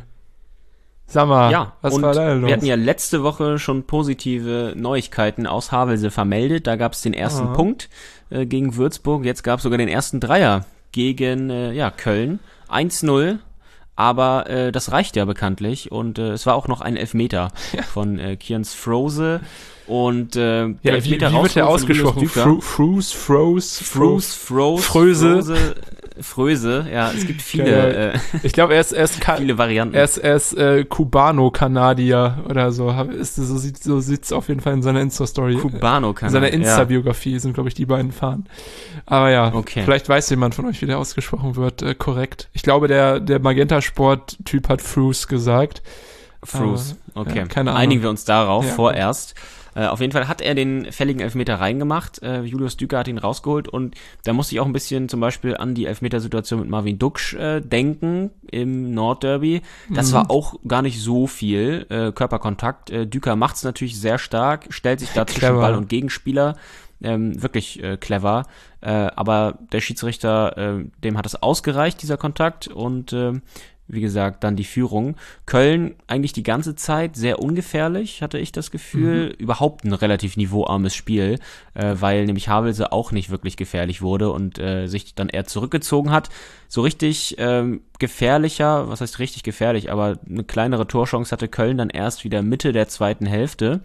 Sag mal, Ja, was und war da los? wir hatten ja letzte Woche schon positive Neuigkeiten aus Havelse vermeldet. Da gab es den ersten Aha. Punkt äh, gegen Würzburg. Jetzt gab es sogar den ersten Dreier gegen äh, ja, Köln. eins null. Aber äh, das reicht ja bekanntlich. Und äh, es war auch noch ein Elfmeter von äh, Kians Frose. Und äh, ja, der wie, Elfmeter wie wird der rausgeholt von Julius ausgesprochen? Düker. Fru- Frus, Froze, Frus, Froze, Fröse. Frose, Fröse. Ja, es gibt viele, Ja, äh, Ich glaube, er ist, er ist, Ka- viele Varianten. er ist, er ist äh, Cubano-Kanadier oder so. Hab- Ist, so sieht so sieht's auf jeden Fall in seiner Insta-Story. Cubano In kann seiner ja. Insta-Biografie sind, glaube ich, die beiden Fahren. Aber ja, Okay. vielleicht weiß jemand von euch, wie der ausgesprochen wird, äh, korrekt. Ich glaube, der, der Magenta-Sport-Typ hat Frus gesagt. Frus, Aber, okay. ja, keine Ahnung. Einigen wir uns darauf Ja. vorerst. Äh, auf jeden Fall hat er den fälligen Elfmeter reingemacht. Äh, Julius Düker hat ihn rausgeholt und da musste ich auch ein bisschen zum Beispiel an die Elfmetersituation mit Marvin Duksch äh, denken im Nordderby. Das Mhm. war auch gar nicht so viel äh, Körperkontakt. Äh, Düker macht's natürlich sehr stark, stellt sich da zwischen Clever. Ball und Gegenspieler. Ähm, wirklich äh, clever. Äh, aber der Schiedsrichter, äh, dem hat es ausgereicht, dieser Kontakt und äh, wie gesagt, dann die Führung. Köln eigentlich die ganze Zeit sehr ungefährlich, hatte ich das Gefühl. Überhaupt ein relativ niveauarmes Spiel, äh, weil nämlich Havelse auch nicht wirklich gefährlich wurde und äh, sich dann eher zurückgezogen hat. So richtig ähm, gefährlicher, was heißt richtig gefährlich, aber eine kleinere Torchance hatte Köln dann erst wieder Mitte der zweiten Hälfte.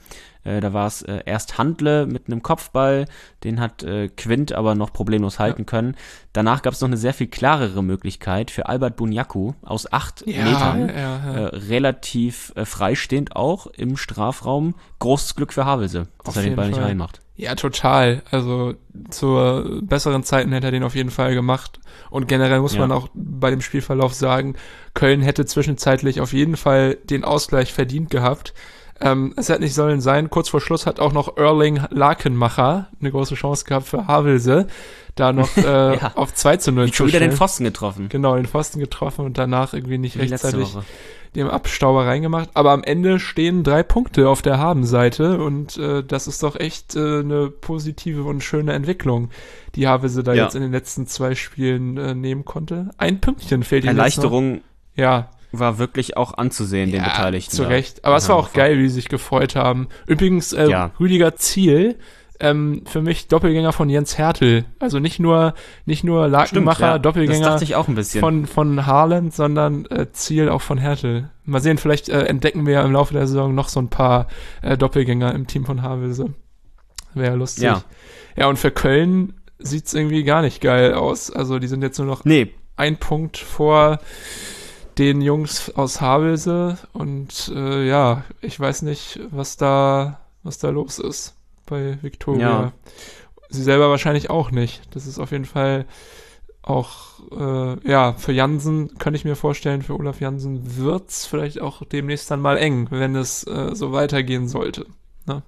Äh, da war es äh, erst Handle mit einem Kopfball, den hat äh, Quint aber noch problemlos halten ja. können. Danach gab es noch eine sehr viel klarere Möglichkeit für Albert Bunyaku aus acht ja, Metern, ja, ja. Äh, relativ äh, freistehend auch im Strafraum. Großes Glück für Havelse, dass Auf er den Ball Fall. nicht reinmacht. Ja, total. Also zu besseren Zeiten hätte er den auf jeden Fall gemacht. Und generell muss ja. man auch bei dem Spielverlauf sagen, Köln hätte zwischenzeitlich auf jeden Fall den Ausgleich verdient gehabt. Ähm, es hätte nicht sollen sein. Kurz vor Schluss hat auch noch Erling Lakenmacher eine große Chance gehabt für Havelse, da noch äh, ja. auf zwei zu null zu stellen. Schon wieder den Pfosten getroffen. Genau, den Pfosten getroffen und danach irgendwie nicht Wie rechtzeitig dem Abstauber reingemacht. Aber am Ende stehen drei Punkte auf der Habenseite und äh, das ist doch echt äh, eine positive und schöne Entwicklung, die Havelse da ja. jetzt in den letzten zwei Spielen äh, nehmen konnte. Ein Pünktchen fehlt ihm Erleichterung ja. war wirklich auch anzusehen, ja, den Beteiligten. Zu Recht. Aber es war auch geil, wie sie sich gefreut haben. Übrigens, äh, ja. Rüdiger Ziel, ähm, für mich Doppelgänger von Jens Hertel. Also nicht nur nicht nur Lakenmacher, Stimmt, ja. Doppelgänger das dachte ich auch ein bisschen. von von Haaland, sondern äh, Ziel auch von Hertel. Mal sehen, vielleicht äh, entdecken wir ja im Laufe der Saison noch so ein paar äh, Doppelgänger im Team von Havelse. Wäre ja lustig. Ja. ja, und für Köln sieht's irgendwie gar nicht geil aus. Also die sind jetzt nur noch nee. ein Punkt vor den Jungs aus Havelse und äh, ja, ich weiß nicht, was da was da los ist bei Viktoria. Ja. Sie selber wahrscheinlich auch nicht. Das ist auf jeden Fall auch, äh, ja, für Jansen könnte ich mir vorstellen, für Olaf Jansen wird's vielleicht auch demnächst dann mal eng, wenn es äh, so weitergehen sollte. Ne?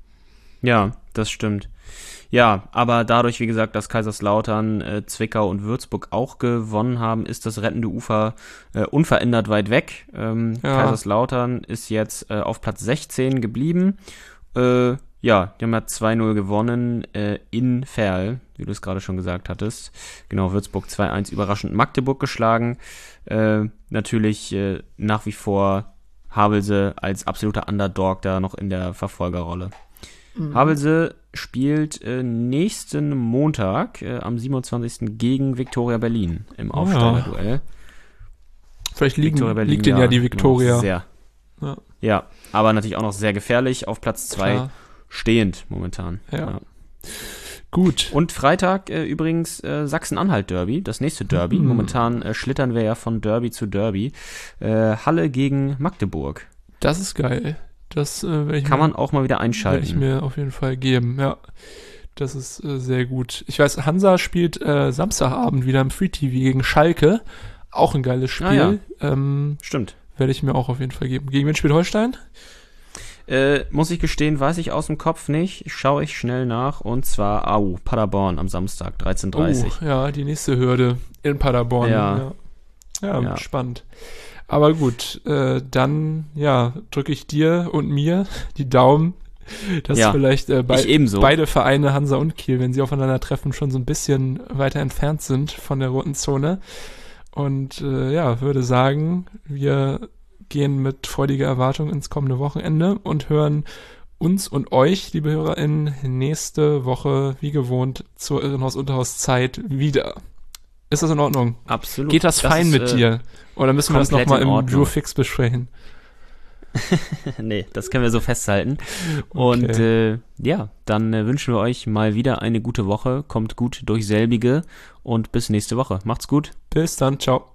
Ja, das stimmt. Ja, aber dadurch, wie gesagt, dass Kaiserslautern, äh, Zwickau und Würzburg auch gewonnen haben, ist das rettende Ufer äh, unverändert weit weg. Ähm, ja. Kaiserslautern ist jetzt äh, auf Platz sechzehn geblieben. Äh, ja, die haben ja zwei null gewonnen äh, in Verl, wie du es gerade schon gesagt hattest. Genau, Würzburg zwei eins überraschend Magdeburg geschlagen. Äh, natürlich äh, nach wie vor Havelse als absoluter Underdog da noch in der Verfolgerrolle. Mhm. Havelse spielt äh, nächsten Montag äh, am siebenundzwanzigsten gegen Viktoria Berlin im Aufsteigerduell. Vielleicht liegen, liegt denen ja die Viktoria. Sehr. Ja. ja, aber natürlich auch noch sehr gefährlich, auf Platz zwei stehend momentan. Ja. ja. Gut. Und Freitag äh, übrigens äh, Sachsen-Anhalt-Derby, das nächste Derby. Mhm. Momentan äh, schlittern wir ja von Derby zu Derby. Äh, Halle gegen Magdeburg. Das ist geil. Das äh, ich kann mir, man auch mal wieder einschalten. Werde ich mir auf jeden Fall geben, ja. Das ist äh, sehr gut. Ich weiß, Hansa spielt äh, Samstagabend wieder im Free-T V gegen Schalke. Auch ein geiles Spiel. Ah, ja. ähm, Stimmt. Werde ich mir auch auf jeden Fall geben. Gegen wen spielt Holstein? Äh, muss ich gestehen, weiß ich aus dem Kopf nicht. Schaue ich schnell nach. Und zwar A U, Paderborn am Samstag, dreizehn Uhr dreißig. Oh, ja, die nächste Hürde in Paderborn. Ja, ja. ja, ja. Spannend. Aber gut, äh, dann ja, drücke ich dir und mir die Daumen, dass ja, vielleicht äh, bei, ebenso. beide Vereine, Hansa und Kiel, wenn sie aufeinander treffen, schon so ein bisschen weiter entfernt sind von der roten Zone. Und äh, ja, würde sagen, wir gehen mit freudiger Erwartung ins kommende Wochenende und hören uns und euch, liebe HörerInnen, nächste Woche wie gewohnt zur Irrenhaus-Unterhaus-Zeit wieder. Ist das in Ordnung? Absolut. Geht das, das fein ist, mit äh, dir? Oder müssen wir das nochmal im Duo-Fix besprechen? Nee, das können wir so festhalten. Und okay. äh, ja, dann äh, wünschen wir euch mal wieder eine gute Woche. Kommt gut durch selbige und bis nächste Woche. Macht's gut. Bis dann. Ciao.